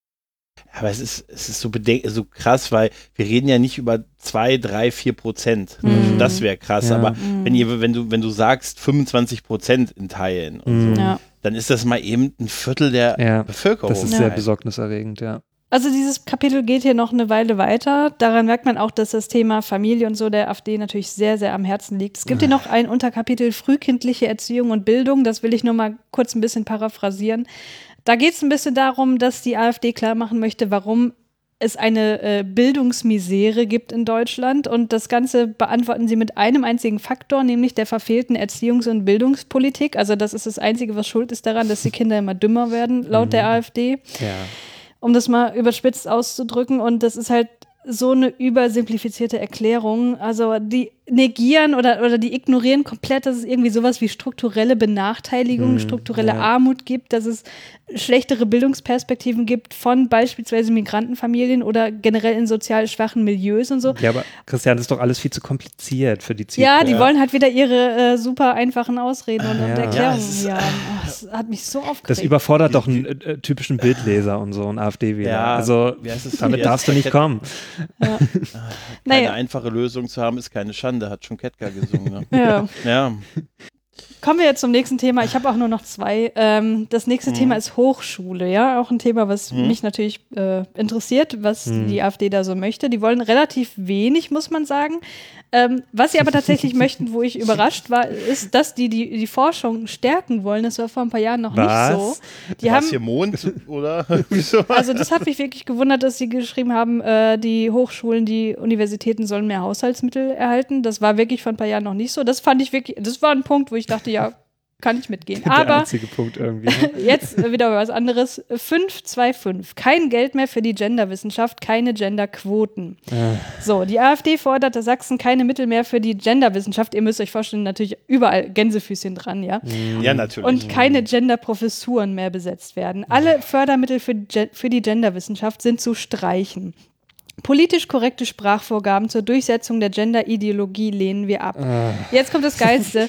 Aber es ist, es ist so, bedenk so krass, weil wir reden ja nicht über zwei, drei, vier Prozent. Mhm. Also das wäre krass. Ja. Aber Mhm. wenn, ihr, wenn, du, wenn du sagst fünfundzwanzig Prozent in Teilen, und Mhm. so, Ja. dann ist das mal eben ein Viertel der Ja, Bevölkerung. Das ist Ja. sehr besorgniserregend, ja. Also dieses Kapitel geht hier noch eine Weile weiter. Daran merkt man auch, dass das Thema Familie und so der AfD natürlich sehr, sehr am Herzen liegt. Es gibt hier noch ein Unterkapitel frühkindliche Erziehung und Bildung. Das will ich nur mal kurz ein bisschen paraphrasieren. Da geht es ein bisschen darum, dass die AfD klar machen möchte, warum es eine äh, Bildungsmisere gibt in Deutschland. Und das Ganze beantworten sie mit einem einzigen Faktor, nämlich der verfehlten Erziehungs- und Bildungspolitik. Also das ist das Einzige, was schuld ist daran, dass die Kinder immer dümmer werden, laut der AfD. Ja. Um das mal überspitzt auszudrücken. Und das ist halt so eine übersimplifizierte Erklärung. Also die negieren oder, oder die ignorieren komplett, dass es irgendwie sowas wie strukturelle Benachteiligung, Hm, strukturelle ja. Armut gibt, dass es schlechtere Bildungsperspektiven gibt von beispielsweise Migrantenfamilien oder generell in sozial schwachen Milieus und so. Ja, aber Christian, das ist doch alles viel zu kompliziert für die Zielgruppe. Ja, die wollen halt wieder ihre äh, super einfachen Ausreden und, und Ja. Erklärungen Ja, es ist- hier. Oh, das hat mich so aufgeregt. Das überfordert doch einen äh, typischen Bildleser und so, einen AfD-Wähler. Ja, also wie heißt es? damit Wie darfst du heißt nicht es? kommen. ja. Keine Naja, einfache Lösung zu haben, ist keine Schande, hat schon Ketka gesungen. Ne? ja. Ja. Kommen wir jetzt zum nächsten Thema. Ich habe auch nur noch zwei. Ähm, das nächste Mhm. Thema ist Hochschule, ja, auch ein Thema, was Mhm. mich natürlich äh, interessiert, was Mhm. die AfD da so möchte. Die wollen relativ wenig, muss man sagen. Ähm, was sie aber tatsächlich möchten, wo ich überrascht war, ist, dass die, die die Forschung stärken wollen. Das war vor ein paar Jahren noch Was? nicht so. Die Was haben, hier Mond, oder? Wieso? also das hat mich wirklich gewundert, dass sie geschrieben haben, äh, die Hochschulen, die Universitäten sollen mehr Haushaltsmittel erhalten. Das war wirklich vor ein paar Jahren noch nicht so. Das fand ich wirklich, das war ein Punkt, wo ich dachte, ja, kann ich mitgehen. Der Aber einzige Punkt irgendwie. Ne? jetzt wieder was anderes. fünf zwei fünf. Kein Geld mehr für die Genderwissenschaft, keine Genderquoten. Äh, So, die AfD fordert, dass Sachsen keine Mittel mehr für die Genderwissenschaft. Ihr müsst euch vorstellen, natürlich überall Gänsefüßchen dran, ja. Ja, natürlich. Und keine Genderprofessuren mehr besetzt werden. Alle Fördermittel für, Gen- für die Genderwissenschaft sind zu streichen. Politisch korrekte Sprachvorgaben zur Durchsetzung der Genderideologie lehnen wir ab. Jetzt kommt das Geilste.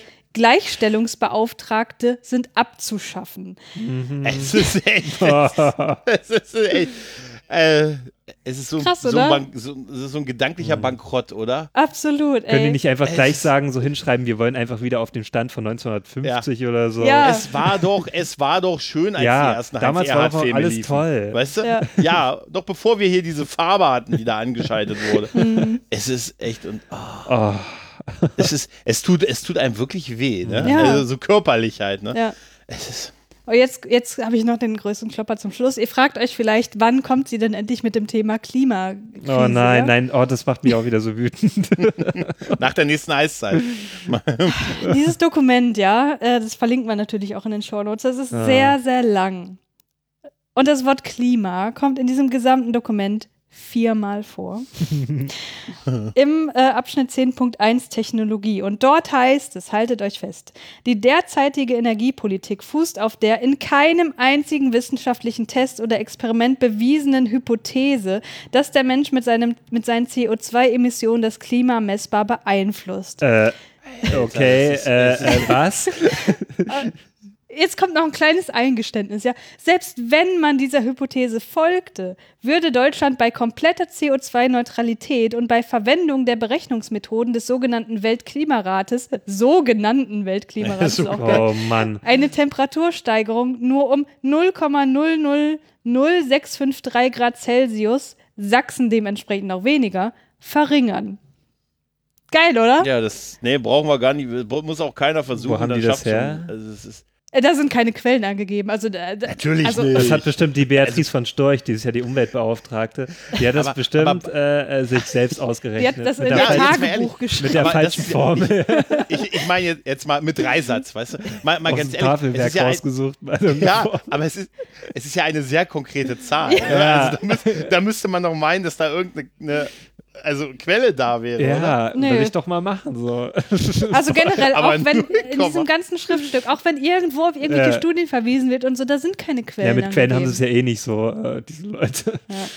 Gleichstellungsbeauftragte sind abzuschaffen. Es ist echt. es ist echt. Äh, es ist so, Krass, so, oder? Bank, so, es ist so ein gedanklicher Bankrott, oder? Absolut, Können die ey. nicht einfach Es- gleich sagen, so hinschreiben, wir wollen einfach wieder auf den Stand von neunzehnhundertfünfzig oder so? Ja. Es war doch, es war doch schön, als Ja, die ersten damals war doch Heinz-Erhardt-Filme alles liefen. toll. Weißt du? Ja. Ja. Doch bevor wir hier diese Farbe hatten, die da angeschaltet wurde. Mhm. Es ist echt und oh, Oh. es ist, es tut, es tut einem wirklich weh, ne? Ja. Also so körperlich halt, ne? Ja. Es ist. Und jetzt, jetzt habe ich noch den größten Klopper zum Schluss. Ihr fragt euch vielleicht, wann kommt sie denn endlich mit dem Thema Klimakrise? Oh nein, ja? nein, oh, das macht mich auch wieder so wütend. Nach der nächsten Eiszeit. Dieses Dokument, ja, äh, das verlinkt man natürlich auch in den Shownotes. Das ist Ah. sehr, sehr lang. Und das Wort Klima kommt in diesem gesamten Dokument viermal vor. Im äh, Abschnitt zehn Punkt eins Technologie. Und dort heißt es, haltet euch fest, die derzeitige Energiepolitik fußt auf der in keinem einzigen wissenschaftlichen Test oder Experiment bewiesenen Hypothese, dass der Mensch mit, seinem, mit seinen C O zwei Emissionen das Klima messbar beeinflusst. äh, okay, das ist- äh, äh, was? Jetzt kommt noch ein kleines Eingeständnis, ja. Selbst wenn man dieser Hypothese folgte, würde Deutschland bei kompletter C O zwei Neutralität und bei Verwendung der Berechnungsmethoden des sogenannten Weltklimarates, sogenannten Weltklimarates, ist auch geil, Oh Mann. eine Temperatursteigerung nur um null Komma null null null sechs fünf drei Grad Celsius, Sachsen dementsprechend auch weniger, verringern. Geil, oder? Ja, das, nee, brauchen wir gar nicht, muss auch keiner versuchen. Wo haben die das her? Schon, also es ist Da sind keine Quellen angegeben. Also, da, da, Natürlich also, nicht. Das hat bestimmt die Beatrice von Storch, die ist ja die Umweltbeauftragte, die hat das Aber- bestimmt aber- äh, sich selbst Die ausgerechnet. hat das mit in der ihr Ja, jetzt mal falschen, ehrlich, Tagebuch geschrieben. mit der Aber falschen das ist- Formel Ich, ich meine jetzt, jetzt mal mit Dreisatz, weißt du? Mal, mal aus ganz dem ehrlich, es Tafelwerk ist ja, ein, rausgesucht. ja, aber es ist, es ist ja eine sehr konkrete Zahl. Ne? Also da, müsste, da müsste man doch meinen, dass da irgendeine also Quelle da wäre, oder? Ja, Nee. will ich doch mal machen. So. Also generell, Aber auch wenn null in Komma. diesem ganzen Schriftstück, auch wenn irgendwo auf irgendwelche Ja. Studien verwiesen wird und so, da sind keine Quellen. Ja, mit Quellen haben angegeben. sie es ja eh nicht so, äh, diese Leute.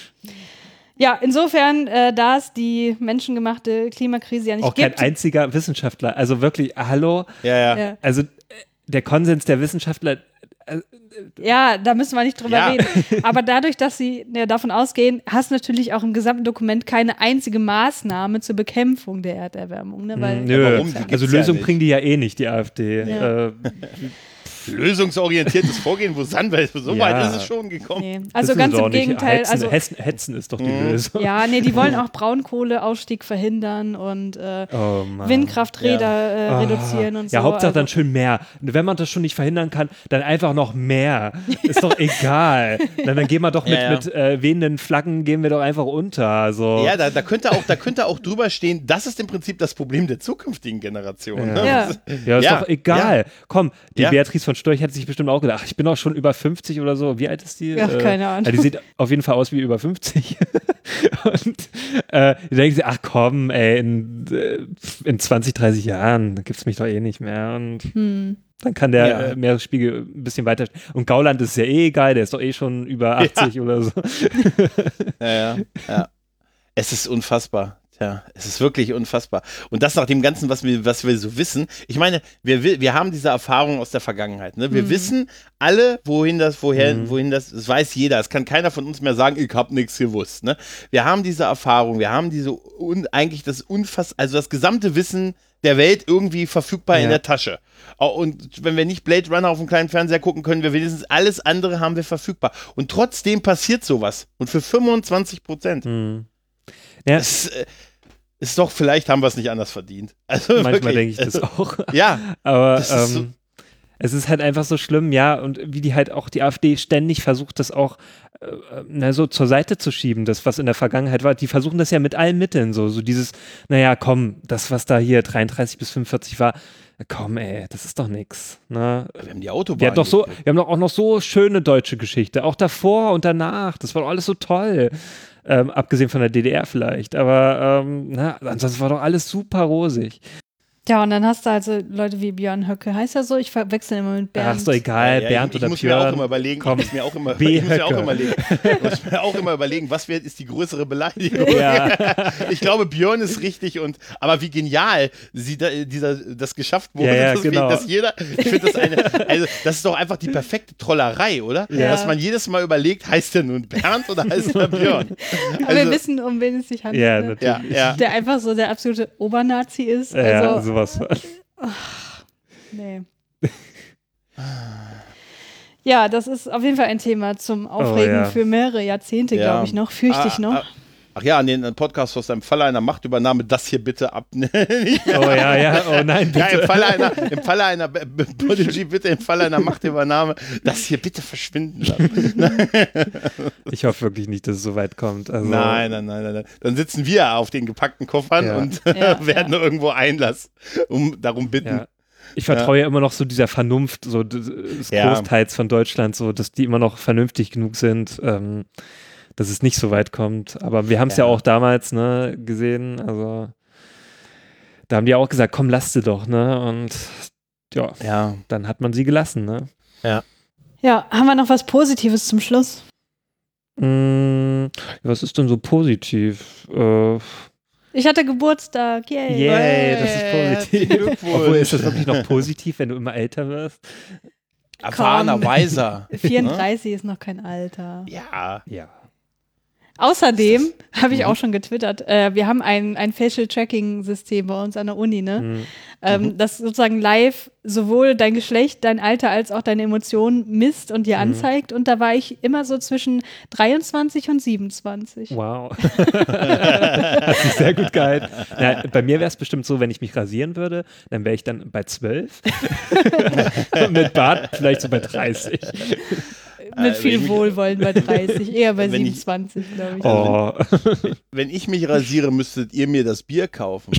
Ja, insofern, äh, da es die menschengemachte Klimakrise ja nicht Auch kein gibt. einziger Wissenschaftler, also wirklich, hallo, Ja, ja. Ja. also äh, der Konsens der Wissenschaftler, äh, Ja, da müssen wir nicht drüber Ja. reden. Aber dadurch, dass sie ja, davon ausgehen, hast du natürlich auch im gesamten Dokument keine einzige Maßnahme zur Bekämpfung der Erderwärmung. Ne? Weil, nö, warum? Die also gibt's ja Lösung nicht. bringen die ja eh nicht, die AfD. Ja. Äh, Lösungsorientiertes Vorgehen, wo sind wir? So Ja. weit ist es schon gekommen. nee. Also wissen ganz sie auch im nicht. Gegenteil. Hetzen, Also, Hetzen, Hetzen ist doch die Mhm. Lösung. ja, nee, die wollen auch Braunkohleausstieg verhindern und äh, Oh Mann. Windkrafträder äh, Ah. reduzieren und so. Ja, Hauptsache dann also, schön mehr. Wenn man das schon nicht verhindern kann, dann einfach noch mehr. Ist doch egal. dann, dann gehen wir doch mit, Ja, ja. mit äh, wehenden Flaggen, gehen wir doch einfach unter. So. Ja, da, da, könnte auch, da könnte auch drüber stehen, das ist im Prinzip das Problem der zukünftigen Generation. Ne? Ja. Ja, ist Ja, doch egal. Komm, die Ja. Beatrice von Storch hat sich bestimmt auch gedacht, ach, ich bin auch schon über fünfzig oder so. Wie alt ist die? Ja, keine Ahnung. Ja, die sieht auf jeden Fall aus wie über fünfzig. Und äh, die denken sich, ach komm, ey, in, äh, in zwanzig, dreißig Jahren gibt es mich doch eh nicht mehr. Und hm. dann kann der Ja. äh, Meeresspiegel ein bisschen weiter. Und Gauland ist ja eh egal, der ist doch eh schon über achtzig oder so. Ja, ja, ja. Es ist unfassbar. Tja, es ist wirklich unfassbar. Und das nach dem Ganzen, was wir, was wir so wissen. Ich meine, wir, wir haben diese Erfahrung aus der Vergangenheit. Ne? Wir Mhm. wissen alle, wohin das, woher, Mhm. wohin das, das weiß jeder. Es kann keiner von uns mehr sagen, ich habe nichts gewusst. Ne? Wir haben diese Erfahrung, wir haben diese, un, eigentlich das unfass, also das gesamte Wissen der Welt irgendwie verfügbar Ja. in der Tasche. Au- Und wenn wir nicht Blade Runner auf dem kleinen Fernseher gucken, können wir wenigstens alles andere haben wir verfügbar. Und trotzdem passiert sowas. Und für fünfundzwanzig Prozent. Hm. Ja, Es äh, ist doch, vielleicht haben wir es nicht anders verdient. Also manchmal wirklich, denke ich das also, auch. Ja, Aber Das ist so- ähm, es ist halt einfach so schlimm, ja, und wie die halt auch die AfD ständig versucht, das auch äh, na, so zur Seite zu schieben, das, was in der Vergangenheit war. Die versuchen das ja mit allen Mitteln, so, so dieses, naja, komm, das, was da hier dreiunddreißig bis fünfundvierzig war, komm, ey, das ist doch nix. Ne? wir haben die Autobahn. Wir, hat doch so, gekriegt. wir haben doch auch noch so schöne deutsche Geschichte, auch davor und danach. Das war doch alles so toll. Ähm, abgesehen von der D D R vielleicht. Aber ähm, na, ansonsten war doch alles super rosig. Ja, und dann hast du also Leute wie Björn Höcke. Heißt er so? Ich verwechsel immer mit Bernd. Ach, ist doch egal, Ja, Bernd ich, ich oder muss mir auch Björn. immer überlegen, Komm. ich muss mir auch immer, B. ich muss mir auch Höcke. immer, überlegen, ich muss mir auch immer überlegen, was wird, ist die größere Beleidigung. Ja. Ich glaube, Björn ist richtig und aber wie genial sie da, dieser, das geschafft wurde, Ja, ja, deswegen, genau. dass jeder, ich finde das eine, also das ist doch einfach die perfekte Trollerei, oder? Ja. Dass man jedes Mal überlegt, heißt der nun Bernd oder heißt der Björn? Aber wir Also- wissen, um wen es sich handelt. Ja, ne? natürlich. Ja, ja. Der einfach so der absolute Obernazi ist. Ja, Also, sowas. nee. Ja, das ist auf jeden Fall ein Thema zum Aufregen Oh, ja. für mehrere Jahrzehnte, Ja. glaube ich noch. Fürchte ich Ah, noch. ah, Ach ja, an den Podcast aus einem Falle einer Machtübernahme, das hier bitte ab. Oh ja, ja, oh nein, Ja, bitte. im Falle einer, im Falle einer B- B- Prodigy, bitte im Falle einer Machtübernahme, das hier bitte verschwinden lassen. Ich hoffe wirklich nicht, dass es so weit kommt. Also, Nein, nein, nein, nein, nein. Dann sitzen wir auf den gepackten Koffern Ja. und Ja, werden ja. irgendwo Einlass, um darum bitten. Ja. Ich vertraue ja. immer noch so dieser Vernunft so des des Ja. Großteils von Deutschland, so dass die immer noch vernünftig genug sind, ähm, dass es nicht so weit kommt. Aber wir haben es ja. Ja. ja auch damals ne, gesehen. Also da haben die auch gesagt, komm, lass sie doch, ne? Und ja, Ja. dann hat man sie gelassen, ne? Ja, haben wir noch was Positives zum Schluss? Mm, was ist denn so positiv? Äh, Ich hatte Geburtstag. Yay. yay, das ist Herzlichen positiv. Glückwunsch. Obwohl, ist das wirklich noch positiv, wenn du immer älter wirst? Erfahrener, Komm. weiser. vierunddreißig ist noch kein Alter. Ja. Ja. Außerdem habe ich auch schon getwittert, äh, wir haben ein, ein Facial-Tracking-System bei uns an der Uni, ne? Mhm. Ähm, mhm. Das sozusagen live sowohl dein Geschlecht, dein Alter als auch deine Emotionen misst und dir anzeigt. Und da war ich immer so zwischen dreiundzwanzig und siebenundzwanzig. Wow. Hat sich sehr gut gehalten. Ja, bei mir wäre es bestimmt so, wenn ich mich rasieren würde, dann wäre ich dann bei zwölf. Und mit Bart vielleicht so bei dreißig. Mit viel mich, Wohlwollen bei dreißig, eher bei wenn siebenundzwanzig, glaube ich. Oh. Wenn, wenn ich mich rasiere, müsstet ihr mir das Bier kaufen.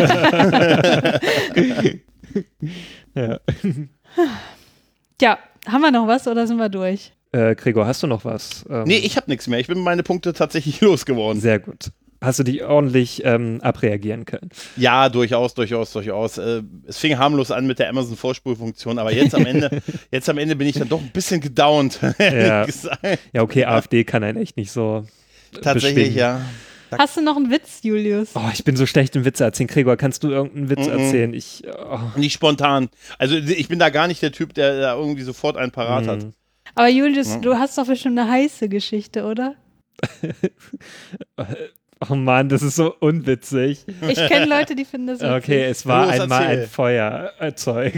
Ja. Tja, haben wir noch was oder sind wir durch? Äh, Gregor, hast du noch was? Ähm, Nee, ich habe nichts mehr. Ich bin meine Punkte tatsächlich losgeworden. Sehr gut. Hast du dich ordentlich ähm, abreagieren können? Ja, durchaus, durchaus, durchaus. Äh, es fing harmlos an mit der Amazon-Vorspulfunktion, aber jetzt am Ende, jetzt am Ende bin ich dann doch ein bisschen gedownt. Ja. Ja, okay, AfD kann einen echt nicht so Tatsächlich, beschwingen. ja. Hast du noch einen Witz, Julius? Oh, ich bin so schlecht im Witze erzählen. Gregor, kannst du irgendeinen Witz Mm-mm. erzählen? Ich, oh. Nicht spontan. Also ich bin da gar nicht der Typ, der da irgendwie sofort einen parat hat. Mm. Aber Julius, Ja. du hast doch bestimmt eine heiße Geschichte, oder? Oh Mann, das ist so unwitzig. Ich kenne Leute, die finden das witzig. Okay, es war Los, einmal erzähl. ein Feuerzeug.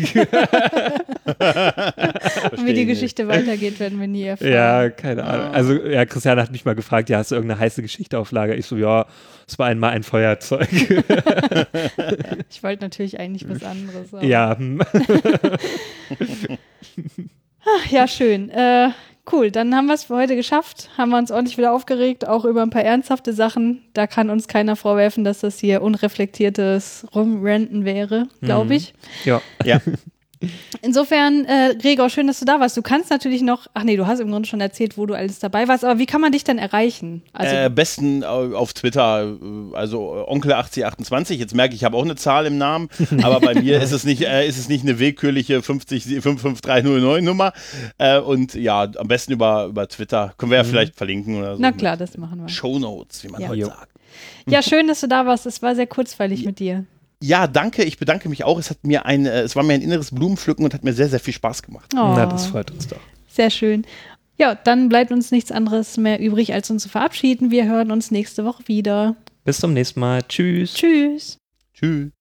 Wie die Geschichte weitergeht, werden wir nie erfahren. Ja, keine Ahnung. Also, ja, Christiane hat mich mal gefragt, ja, hast du irgendeine heiße Geschichte auf Lager? Ich so, ja, es war einmal ein Feuerzeug. Ich wollte natürlich eigentlich was anderes. aber- Ja, hm. Ach, ja, schön. Äh, cool, dann haben wir es für heute geschafft. Haben wir uns ordentlich wieder aufgeregt, auch über ein paar ernsthafte Sachen. Da kann uns keiner vorwerfen, dass das hier unreflektiertes Rumranten wäre, glaube ich. ja. Ja. Insofern, äh, Gregor, schön, dass du da warst. Du kannst natürlich noch, ach nee, du hast im Grunde schon erzählt, wo du alles dabei warst, aber wie kann man dich denn erreichen? Also, äh, besten au- auf Twitter, äh, also äh, Onkel achtzig achtundzwanzig. Jetzt merke ich, ich habe auch eine Zahl im Namen, aber bei mir ist es nicht, äh, ist es nicht eine willkürliche fünfzig fünf fünf drei null neun Nummer. Äh, und ja, am besten über, über Twitter. Können wir ja vielleicht verlinken oder so. na klar, das machen wir. Shownotes, wie man Ja. heute Jo. sagt. Ja, schön, dass du da warst. Es war sehr kurzweilig mit dir. Ja, danke. Ich bedanke mich auch. Es hat mir ein, äh, es war mir ein inneres Blumenpflücken und hat mir sehr, sehr viel Spaß gemacht. Oh, Na, das freut uns doch. sehr schön. Ja, dann bleibt uns nichts anderes mehr übrig, als uns zu verabschieden. Wir hören uns nächste Woche wieder. Bis zum nächsten Mal. Tschüss. Tschüss. Tschüss.